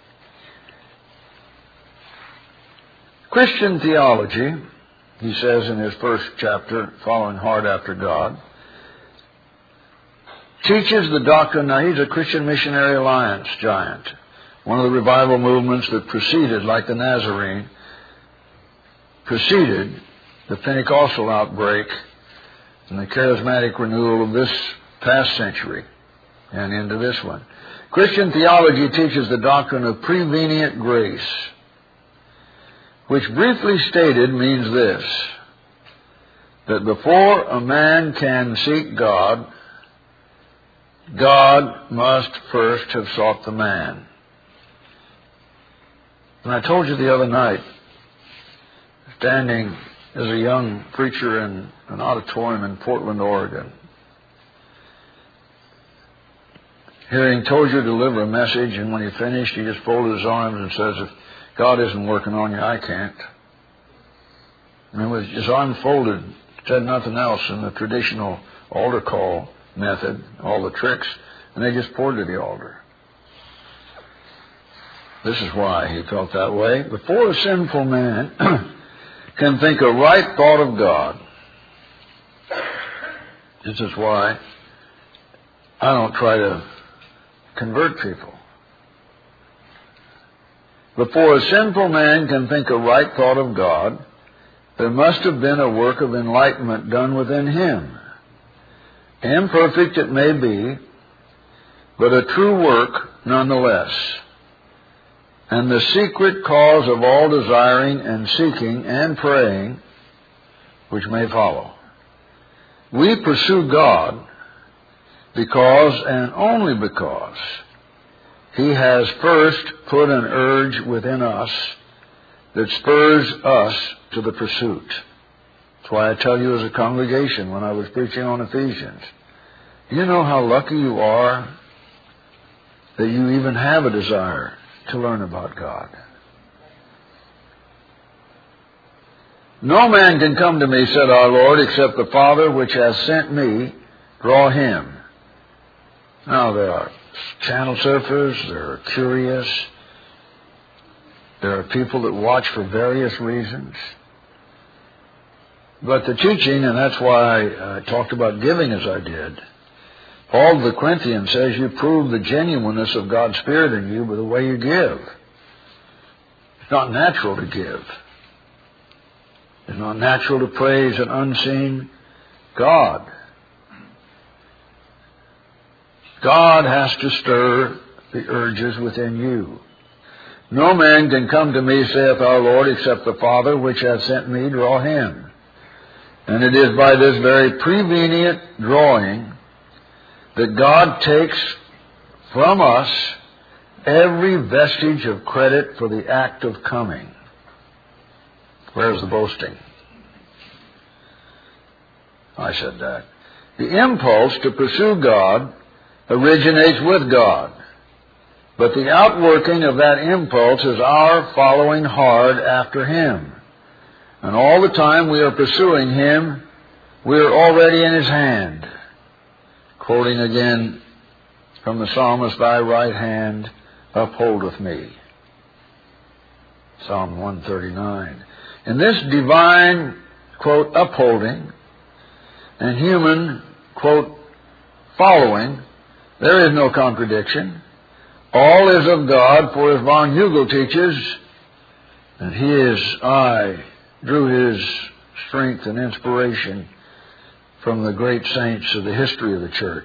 Christian theology, he says in his first chapter, Following Hard After God, teaches the doctrine. Now, he's a Christian Missionary Alliance giant, one of the revival movements that preceded, like the Nazarene, preceded the Pentecostal outbreak and the charismatic renewal of this past century and into this one. Christian theology teaches the doctrine of prevenient grace, which briefly stated means this: that before a man can seek God, God must first have sought the man. And I told you the other night, standing as a young preacher in an auditorium in Portland, Oregon, hearing Tozier deliver a message, and when he finished, he just folded his arms and says, if God isn't working on you, I can't. And with his arms folded, said nothing else in the traditional altar call method, all the tricks, and they just poured to the altar. This is why he felt that way. Before a sinful man can think a right thought of God, this is why I don't try to convert people. Before a sinful man can think a right thought of God, there must have been a work of enlightenment done within him. Imperfect it may be, but a true work nonetheless. And the secret cause of all desiring and seeking and praying, which may follow. We pursue God because, and only because, He has first put an urge within us that spurs us to the pursuit. That's why I tell you as a congregation when I was preaching on Ephesians, you know how lucky you are that you even have a desire to learn about God. No man can come to me, said our Lord, except the Father which has sent me draw him. Now there are channel surfers, there are curious, there are people that watch for various reasons. But the teaching, and that's why I talked about giving as I did, Paul to the Corinthians says you prove the genuineness of God's Spirit in you by the way you give. It's not natural to give. It's not natural to praise an unseen God. God has to stir the urges within you. No man can come to me, saith our Lord, except the Father which hath sent me draw him. And it is by this very prevenient drawing that God takes from us every vestige of credit for the act of coming. Where's the boasting? I said that. The impulse to pursue God originates with God. But the outworking of that impulse is our following hard after Him. And all the time we are pursuing Him, we are already in His hand. Quoting again from the psalmist, Thy right hand upholdeth me. Psalm one thirty-nine. In this divine, quote, upholding, and human, quote, following, there is no contradiction. All is of God, for as von Hugel teaches, and his eye drew his strength and inspiration from the great saints of the history of the church.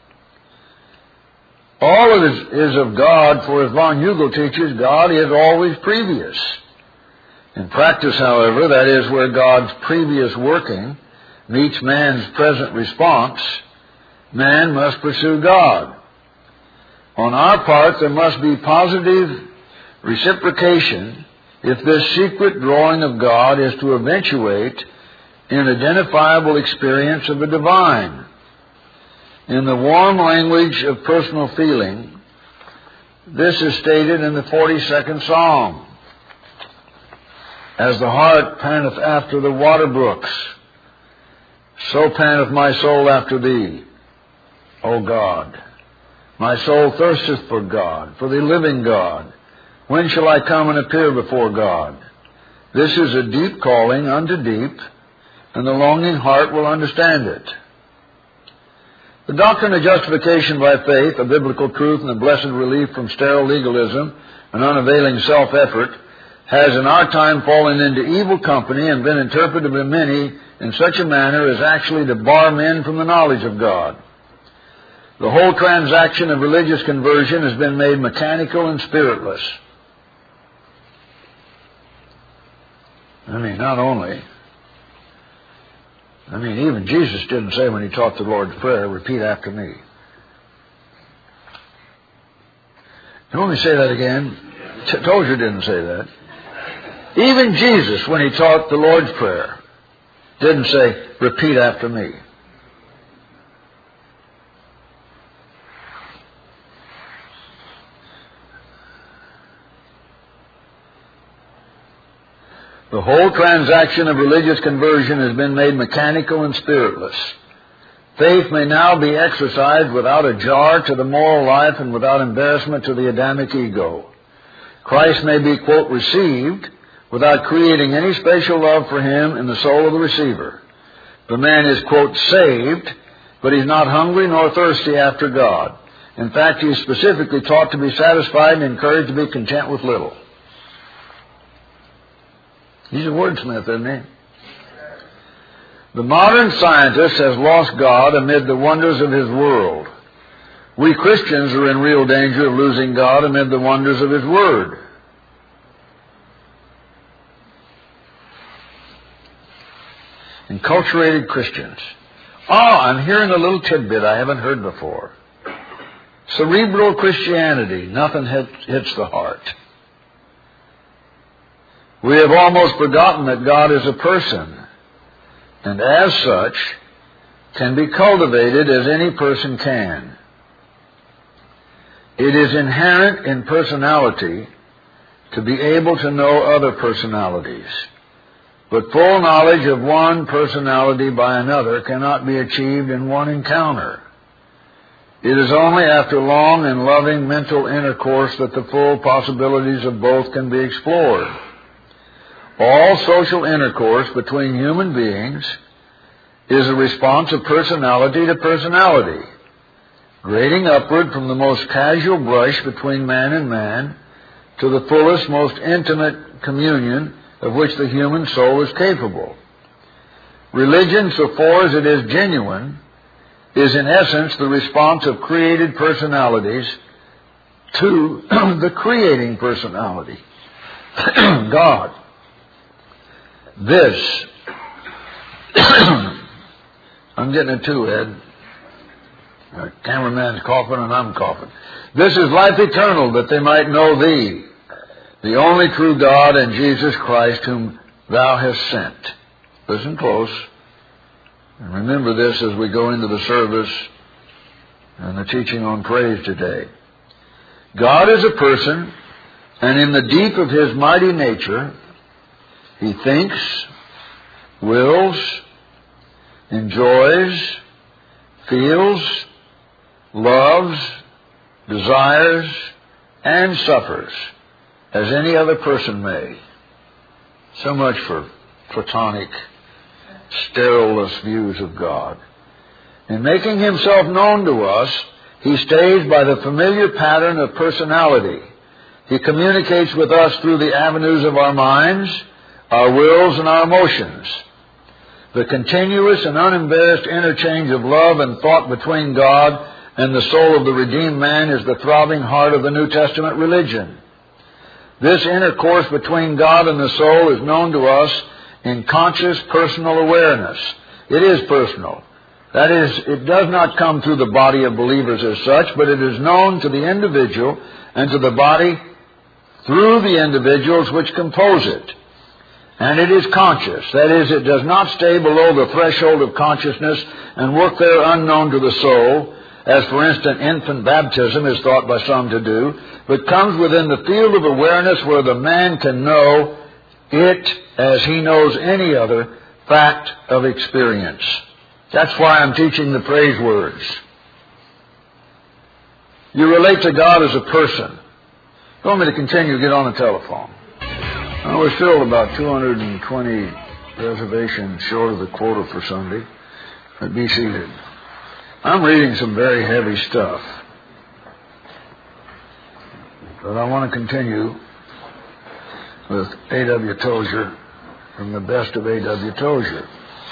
All of it is of God, for as von Hugel teaches, God is always previous. In practice, however, that is where God's previous working meets man's present response, man must pursue God. On our part, there must be positive reciprocation if this secret drawing of God is to eventuate in identifiable experience of the divine. In the warm language of personal feeling, this is stated in the forty-second Psalm. As the hart panteth after the water brooks, so panteth my soul after thee, O God. My soul thirsteth for God, for the living God. When shall I come and appear before God? This is a deep calling unto deep, and the longing heart will understand it. The doctrine of justification by faith, a biblical truth and a blessed relief from sterile legalism and unavailing self-effort, has in our time fallen into evil company and been interpreted by many in such a manner as actually to bar men from the knowledge of God. The whole transaction of religious conversion has been made mechanical and spiritless. I mean, not only. I mean, even Jesus didn't say when He taught the Lord's Prayer, repeat after me. You want me to say that again? T- told you didn't say that. Even Jesus, when He taught the Lord's Prayer, didn't say, repeat after me. The whole transaction of religious conversion has been made mechanical and spiritless. Faith may now be exercised without a jar to the moral life and without embarrassment to the Adamic ego. Christ may be, quote, received without creating any special love for Him in the soul of the receiver. The man is, quote, saved, but he's not hungry nor thirsty after God. In fact, he is specifically taught to be satisfied and encouraged to be content with little. He's a wordsmith, isn't he? The modern scientist has lost God amid the wonders of his world. We Christians are in real danger of losing God amid the wonders of His Word. Enculturated Christians. Oh, I'm hearing a little tidbit I haven't heard before. Cerebral Christianity. Nothing hits, hits the heart. We have almost forgotten that God is a person, and as such, can be cultivated as any person can. It is inherent in personality to be able to know other personalities, but full knowledge of one personality by another cannot be achieved in one encounter. It is only after long and loving mental intercourse that the full possibilities of both can be explored. All social intercourse between human beings is a response of personality to personality, grading upward from the most casual brush between man and man to the fullest, most intimate communion of which the human soul is capable. Religion, so far as it is genuine, is in essence the response of created personalities to the creating personality, God. This, I'm getting it too, Ed. The cameraman's coughing and I'm coughing. This is life eternal, that they might know Thee, the only true God, and Jesus Christ, whom Thou hast sent. Listen close. And remember this as we go into the service and the teaching on praise today. God is a person, and in the deep of His mighty nature, He thinks, wills, enjoys, feels, loves, desires, and suffers, as any other person may. So much for Platonic, sterilist views of God. In making Himself known to us, He stays by the familiar pattern of personality. He communicates with us through the avenues of our minds, our wills, and our emotions. The continuous and unembarrassed interchange of love and thought between God and the soul of the redeemed man is the throbbing heart of the New Testament religion. This intercourse between God and the soul is known to us in conscious personal awareness. It is personal. That is, it does not come through the body of believers as such, but it is known to the individual and to the body through the individuals which compose it. And it is conscious. That is, it does not stay below the threshold of consciousness and work there unknown to the soul, as for instance infant baptism is thought by some to do, but comes within the field of awareness where the man can know it as he knows any other fact of experience. That's why I'm teaching the praise words. You relate to God as a person. If you want me to continue, get on the telephone. Well, we're still about two hundred twenty reservations short of the quota for Sunday. But be seated. I'm reading some very heavy stuff. But I want to continue with A W Tozier from the best of A W Tozier.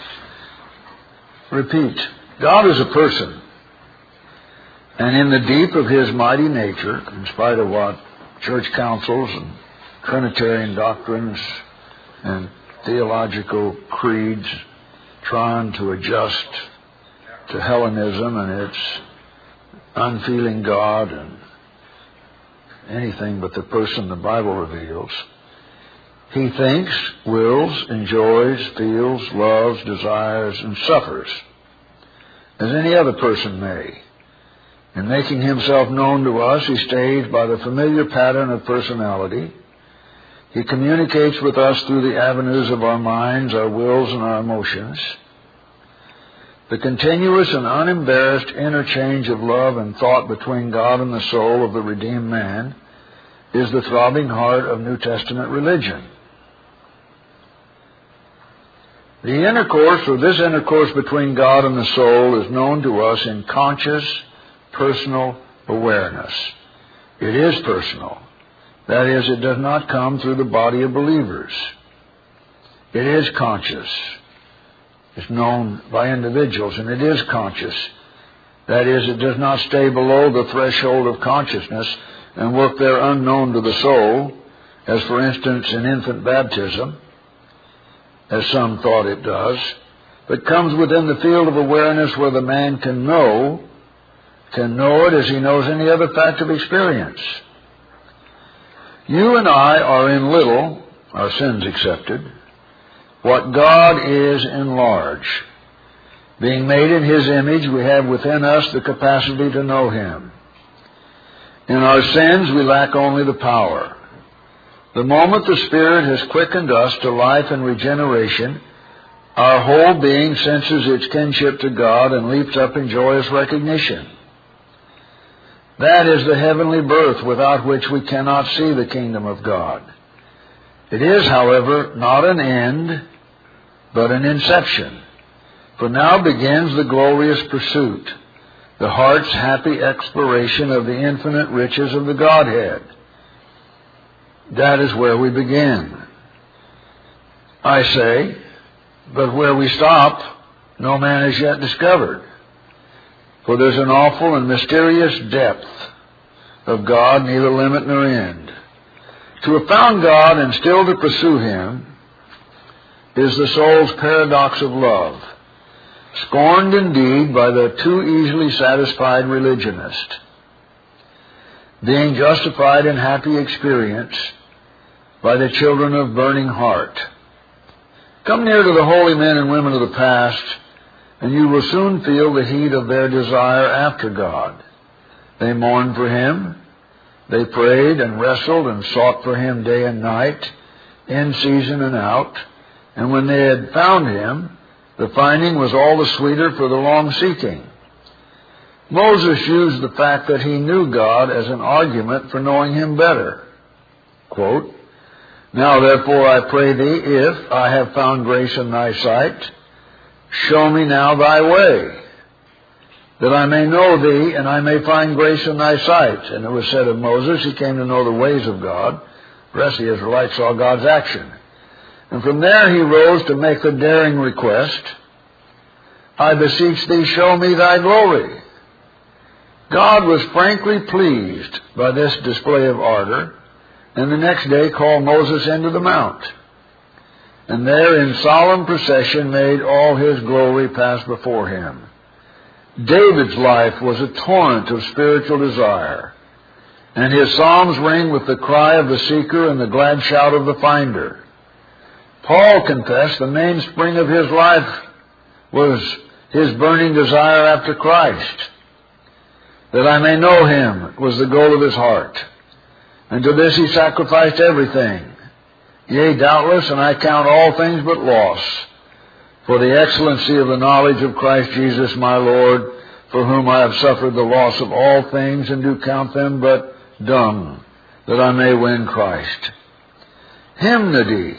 Repeat. God is a person. And in the deep of His mighty nature, in spite of what church councils and Trinitarian doctrines and theological creeds trying to adjust to Hellenism and its unfeeling God and anything but the person the Bible reveals, He thinks, wills, enjoys, feels, loves, desires, and suffers, as any other person may. In making Himself known to us, He stays by the familiar pattern of personality. He communicates with us through the avenues of our minds, our wills, and our emotions. The continuous and unembarrassed interchange of love and thought between God and the soul of the redeemed man is the throbbing heart of New Testament religion. The intercourse, or this intercourse between God and the soul, is known to us in conscious, personal awareness. It is personal. That is, it does not come through the body of believers. It is conscious. It's known by individuals, and it is conscious. That is, it does not stay below the threshold of consciousness and work there unknown to the soul, as for instance in infant baptism, as some thought it does, but comes within the field of awareness where the man can know, can know it as he knows any other fact of experience. You and I are in little, our sins excepted, what God is in large. Being made in His image, we have within us the capacity to know Him. In our sins, we lack only the power. The moment the Spirit has quickened us to life and regeneration, our whole being senses its kinship to God and leaps up in joyous recognition. That is the heavenly birth without which we cannot see the kingdom of God. It is, however, not an end, but an inception. For now begins the glorious pursuit, the heart's happy exploration of the infinite riches of the Godhead. That is where we begin. I say, but where we stop, no man has yet discovered. For there's an awful and mysterious depth of God, neither limit nor end. To have found God and still to pursue Him is the soul's paradox of love, scorned indeed by the too easily satisfied religionist, being justified in happy experience by the children of burning heart. Come near to the holy men and women of the past, and you will soon feel the heat of their desire after God. They mourned for Him. They prayed and wrestled and sought for Him day and night, in season and out. And when they had found Him, the finding was all the sweeter for the long seeking. Moses used the fact that he knew God as an argument for knowing Him better. Quote, "Now therefore I pray thee, if I have found grace in thy sight, show me now thy way, that I may know thee, and I may find grace in thy sight." And it was said of Moses, he came to know the ways of God. The rest of the Israelites saw God's action. And from there he rose to make the daring request, "I beseech thee, show me thy glory." God was frankly pleased by this display of ardor, and the next day called Moses into the mount, and there in solemn procession made all His glory pass before him. David's life was a torrent of spiritual desire, and his psalms ring with the cry of the seeker and the glad shout of the finder. Paul confessed the mainspring of his life was his burning desire after Christ. That I may know Him was the goal of his heart. And to this he sacrificed everything. Yea, doubtless, and I count all things but loss, for the excellency of the knowledge of Christ Jesus my Lord, for whom I have suffered the loss of all things, and do count them but dung, that I may win Christ. Hymnody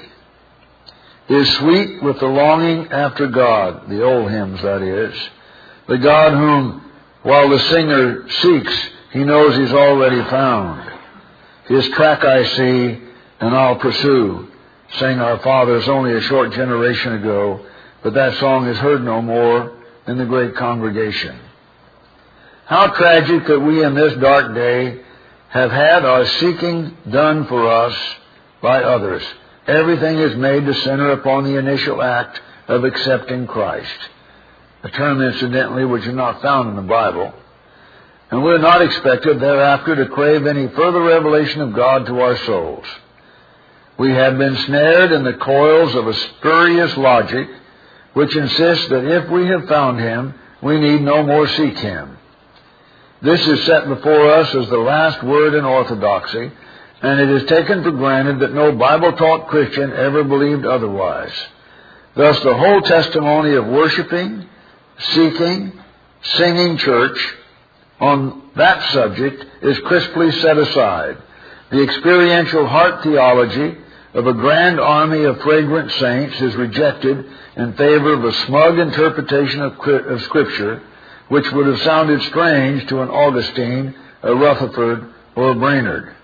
is sweet with the longing after God, the old hymns that is, the God whom, while the singer seeks, he knows he's already found. His track I see, and I'll pursue, sang our fathers only a short generation ago, but that song is heard no more in the great congregation. How tragic that we in this dark day have had our seeking done for us by others. Everything is made to center upon the initial act of accepting Christ, a term, incidentally, which is not found in the Bible. And we're not expected thereafter to crave any further revelation of God to our souls. We have been snared in the coils of a spurious logic which insists that if we have found Him, we need no more seek Him. This is set before us as the last word in orthodoxy, and it is taken for granted that no Bible-taught Christian ever believed otherwise. Thus, the whole testimony of worshiping, seeking, singing church on that subject is crisply set aside. The experiential heart theology of a grand army of fragrant saints is rejected in favor of a smug interpretation of, of Scripture, which would have sounded strange to an Augustine, a Rutherford, or a Brainerd.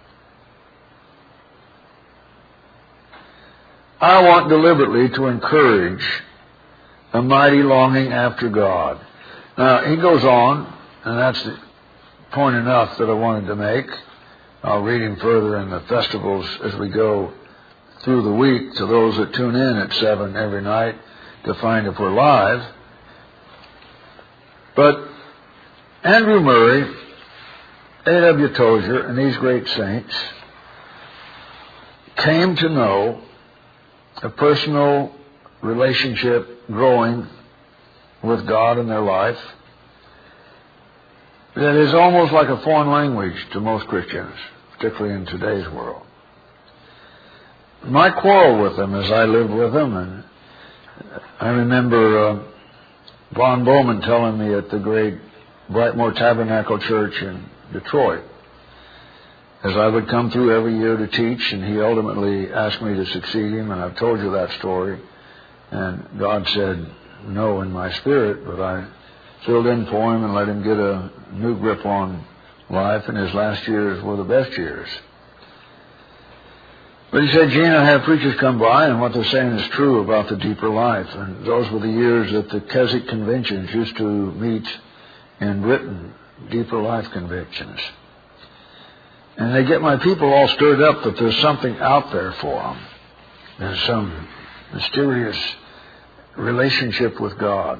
I want deliberately to encourage a mighty longing after God. Now, he goes on, and that's the point enough that I wanted to make. I'll read him further in the festivals as we go through the week to those that tune in at seven every night to find if we're live. But Andrew Murray, A W Tozer, and these great saints came to know a personal relationship growing with God in their life that is almost like a foreign language to most Christians, particularly in today's world. My quarrel with them as I lived with them, and I remember uh, Von Bowman telling me at the great Brightmoor Tabernacle Church in Detroit, as I would come through every year to teach, and he ultimately asked me to succeed him, and I've told you that story. And God said no in my spirit, but I filled in for him and let him get a new grip on life, and his last years were the best years. But he said, Gene, I have preachers come by, and what they're saying is true about the deeper life. And those were the years that the Keswick conventions used to meet in Britain, deeper life conventions. And they get my people all stirred up that there's something out there for them. There's some mysterious relationship with God.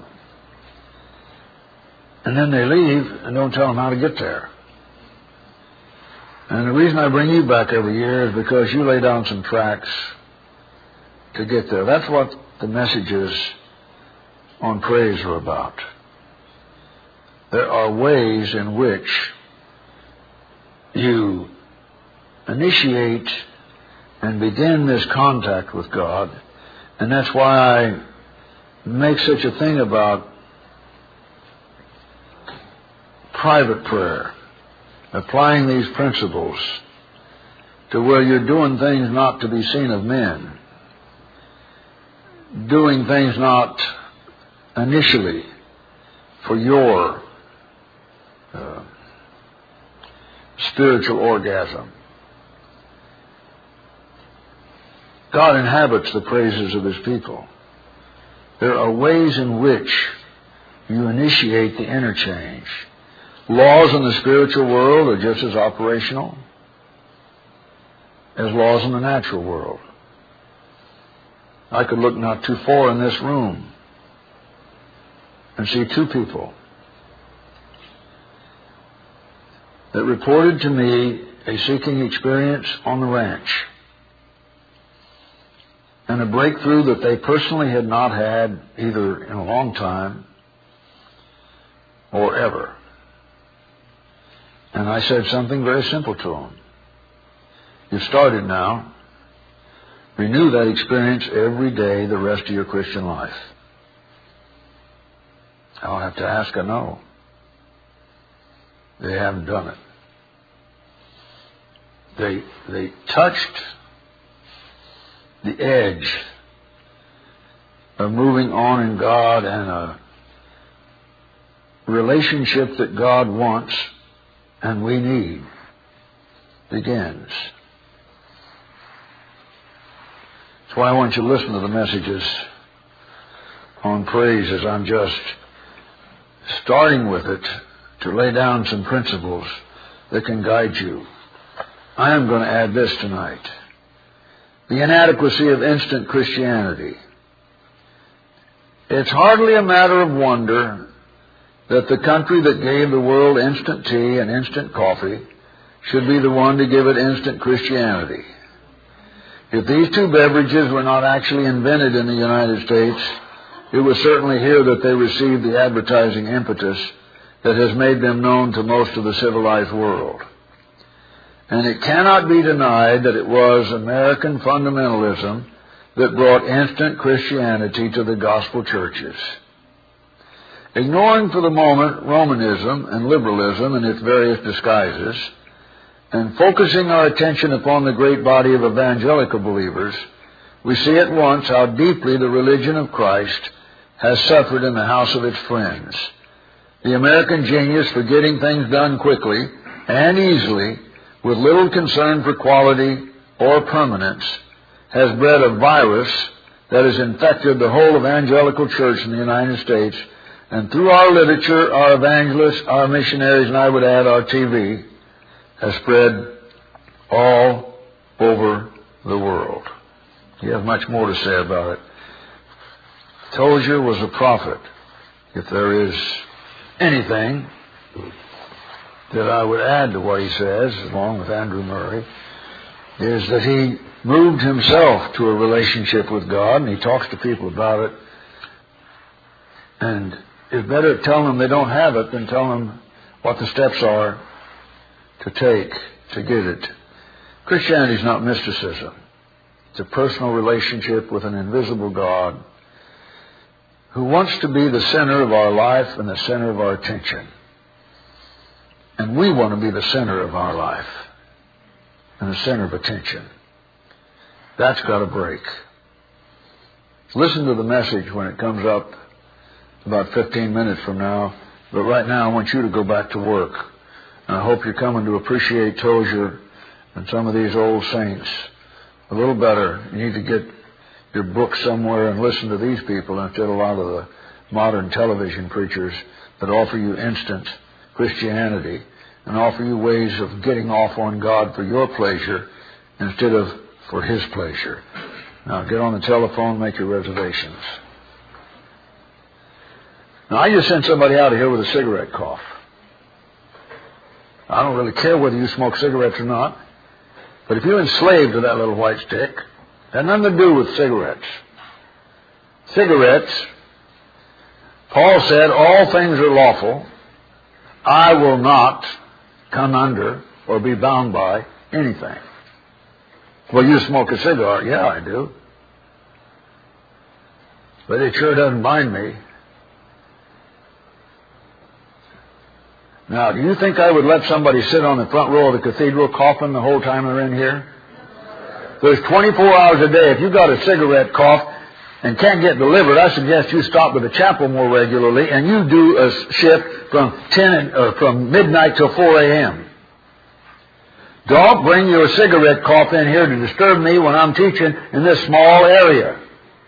And then they leave and don't tell them how to get there. And the reason I bring you back every year is because you lay down some tracks to get there. That's what the messages on praise are about. There are ways in which you initiate and begin this contact with God, and that's why I make such a thing about private prayer, applying these principles to where you're doing things not to be seen of men, doing things not initially for your uh, spiritual orgasm. God inhabits the praises of His people. There are ways in which you initiate the interchange. Laws in the spiritual world are just as operational as laws in the natural world. I could look not too far in this room and see two people that reported to me a seeking experience on the ranch and a breakthrough that they personally had not had either in a long time or ever. And I said something very simple to them. You've started now. Renew that experience every day the rest of your Christian life. I'll have to ask, I know. They haven't done it. They, they touched the edge of moving on in God, and a relationship that God wants and we need begins. That's why I want you to listen to the messages on praise as I'm just starting with it to lay down some principles that can guide you. I am going to add this tonight. The inadequacy of instant Christianity. It's hardly a matter of wonder that the country that gave the world instant tea and instant coffee should be the one to give it instant Christianity. If these two beverages were not actually invented in the United States, it was certainly here that they received the advertising impetus that has made them known to most of the civilized world. And it cannot be denied that it was American fundamentalism that brought instant Christianity to the gospel churches. Ignoring for the moment Romanism and liberalism in its various disguises, and focusing our attention upon the great body of evangelical believers, we see at once how deeply the religion of Christ has suffered in the house of its friends. The American genius for getting things done quickly and easily, with little concern for quality or permanence, has bred a virus that has infected the whole evangelical church in the United States, and through our literature, our evangelists, our missionaries, and I would add our T V, has spread all over the world. You have much more to say about it. Tozier was a prophet. If there is anything that I would add to what he says, along with Andrew Murray, is that he moved himself to a relationship with God, and he talks to people about it. And it's better telling them they don't have it than telling them what the steps are to take to get it. Christianity is not mysticism. It's a personal relationship with an invisible God who wants to be the center of our life and the center of our attention. And we want to be the center of our life and the center of attention. That's got to break. Listen to the message when it comes up about fifteen minutes from now. But right now I want you to go back to work. And I hope you're coming to appreciate Tozier and some of these old saints a little better. You need to get your book somewhere and listen to these people instead of a lot of the modern television preachers that offer you instant Christianity and offer you ways of getting off on God for your pleasure instead of for His pleasure. Now get on the telephone and make your reservations. Now I just sent somebody out of here with a cigarette cough. I don't really care whether you smoke cigarettes or not, but if you're enslaved to that little white stick, it has nothing to do with cigarettes. Cigarettes, Paul said, all things are lawful. I will not come under or be bound by anything. Well, you smoke a cigar. Yeah, I do. But it sure doesn't bind me. Now, do you think I would let somebody sit on the front row of the cathedral coughing the whole time they're in here? There's twenty-four hours a day. If you've got a cigarette cough and can't get delivered, I suggest you stop by the chapel more regularly and you do a shift from ten or from midnight till four a.m. Don't bring your cigarette cough in here to disturb me when I'm teaching in this small area.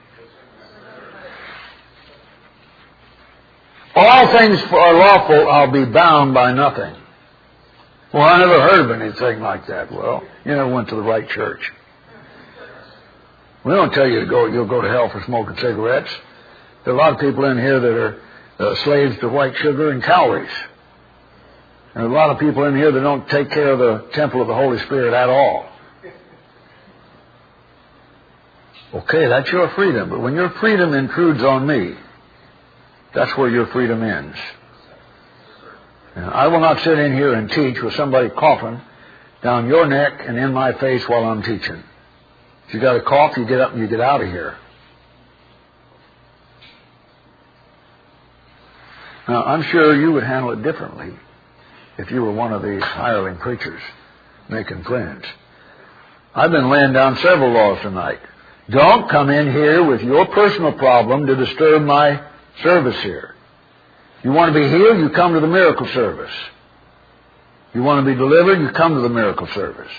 All things are lawful, I'll be bound by nothing. Well, I never heard of anything like that. Well, you never went to the right church. We don't tell you to go, you'll go to hell for smoking cigarettes. There are a lot of people in here that are uh, slaves to white sugar and calories. And a lot of people in here that don't take care of the temple of the Holy Spirit at all. Okay, that's your freedom. But when your freedom intrudes on me, that's where your freedom ends. Now, I will not sit in here and teach with somebody coughing down your neck and in my face while I'm teaching. If you got a cough, you get up and you get out of here. Now, I'm sure you would handle it differently if you were one of these hireling preachers making friends. I've been laying down several laws tonight. Don't come in here with your personal problem to disturb my service here. You want to be healed, you come to the miracle service. You want to be delivered, you come to the miracle service.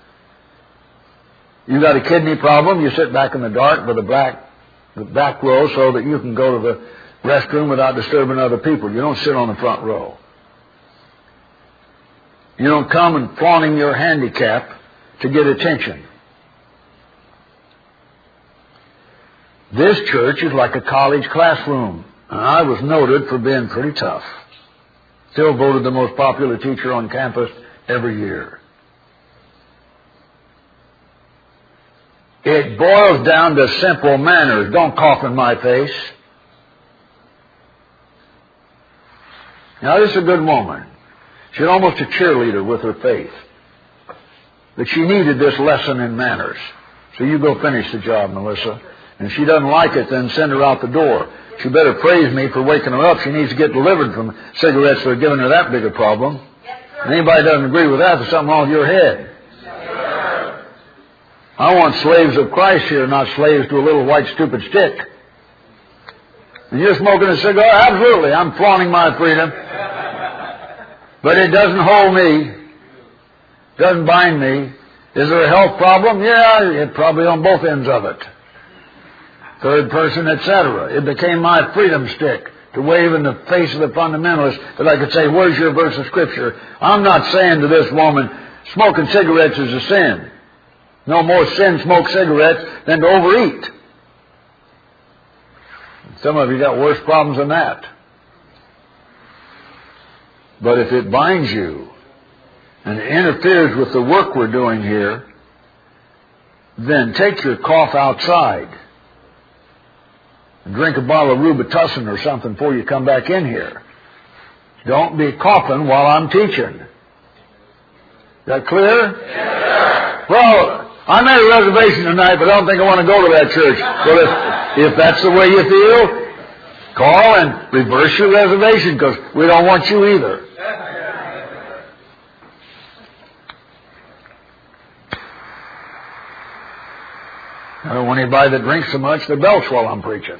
You got a kidney problem, you sit back in the dark by the back, the back row so that you can go to the restroom without disturbing other people. You don't sit on the front row. You don't come and flaunting your handicap to get attention. This church is like a college classroom. And I was noted for being pretty tough. Still voted the most popular teacher on campus every year. It boils down to simple manners. Don't cough in my face. Now, this is a good woman. She's almost a cheerleader with her faith. But she needed this lesson in manners. So you go finish the job, Melissa. And if she doesn't like it, then send her out the door. She better praise me for waking her up. She needs to get delivered from cigarettes that are giving her that big a problem. Yes, and anybody doesn't agree with that, there's something wrong with your head. Yes, I want slaves of Christ here, not slaves to a little white stupid stick. And you're smoking a cigar? Absolutely. I'm flaunting my freedom. But it doesn't hold me. Doesn't bind me. Is there a health problem? Yeah, it probably on both ends of it. Third person, et cetera. It became my freedom stick to wave in the face of the fundamentalists that I could say, where's your verse of Scripture? I'm not saying to this woman, smoking cigarettes is a sin. No more sin smoke cigarettes than to overeat. Some of you got worse problems than that. But if it binds you and it interferes with the work we're doing here, then take your cough outside. And drink a bottle of Robitussin or something before you come back in here. Don't be coughing while I'm teaching. Is that clear? Yes. Well, I made a reservation tonight, but I don't think I want to go to that church. Well, if, if that's the way you feel, call and reverse your reservation, because we don't want you either. I don't want anybody that drinks so much they belch while I'm preaching.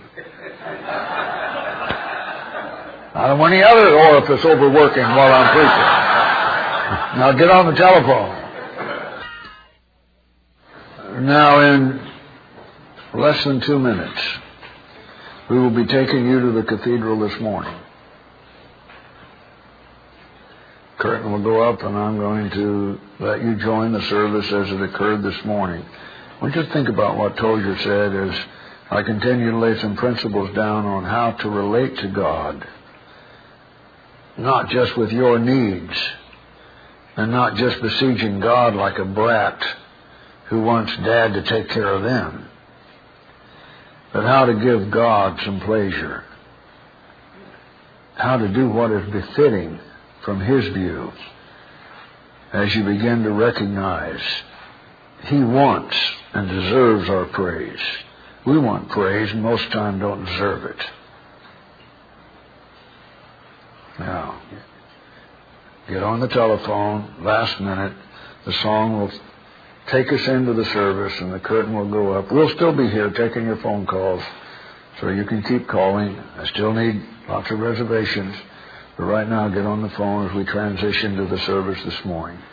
I don't want any other orifice overworking while I'm preaching. Now get on the telephone. Now in less than two minutes, we will be taking you to the cathedral this morning. curtain will go up, and I'm going to let you join the service as it occurred this morning. I want you to think about what Tozer said as I continue to lay some principles down on how to relate to God, not just with your needs, and not just besieging God like a brat who wants Dad to take care of them, but how to give God some pleasure, how to do what is befitting from His view as you begin to recognize He wants and deserves our praise. We want praise and most of the time don't deserve it. Now, get on the telephone, last minute, the song will take us into the service and the curtain will go up. We'll still be here taking your phone calls, so you can keep calling. I still need lots of reservations. But right now, get on the phone as we transition to the service this morning.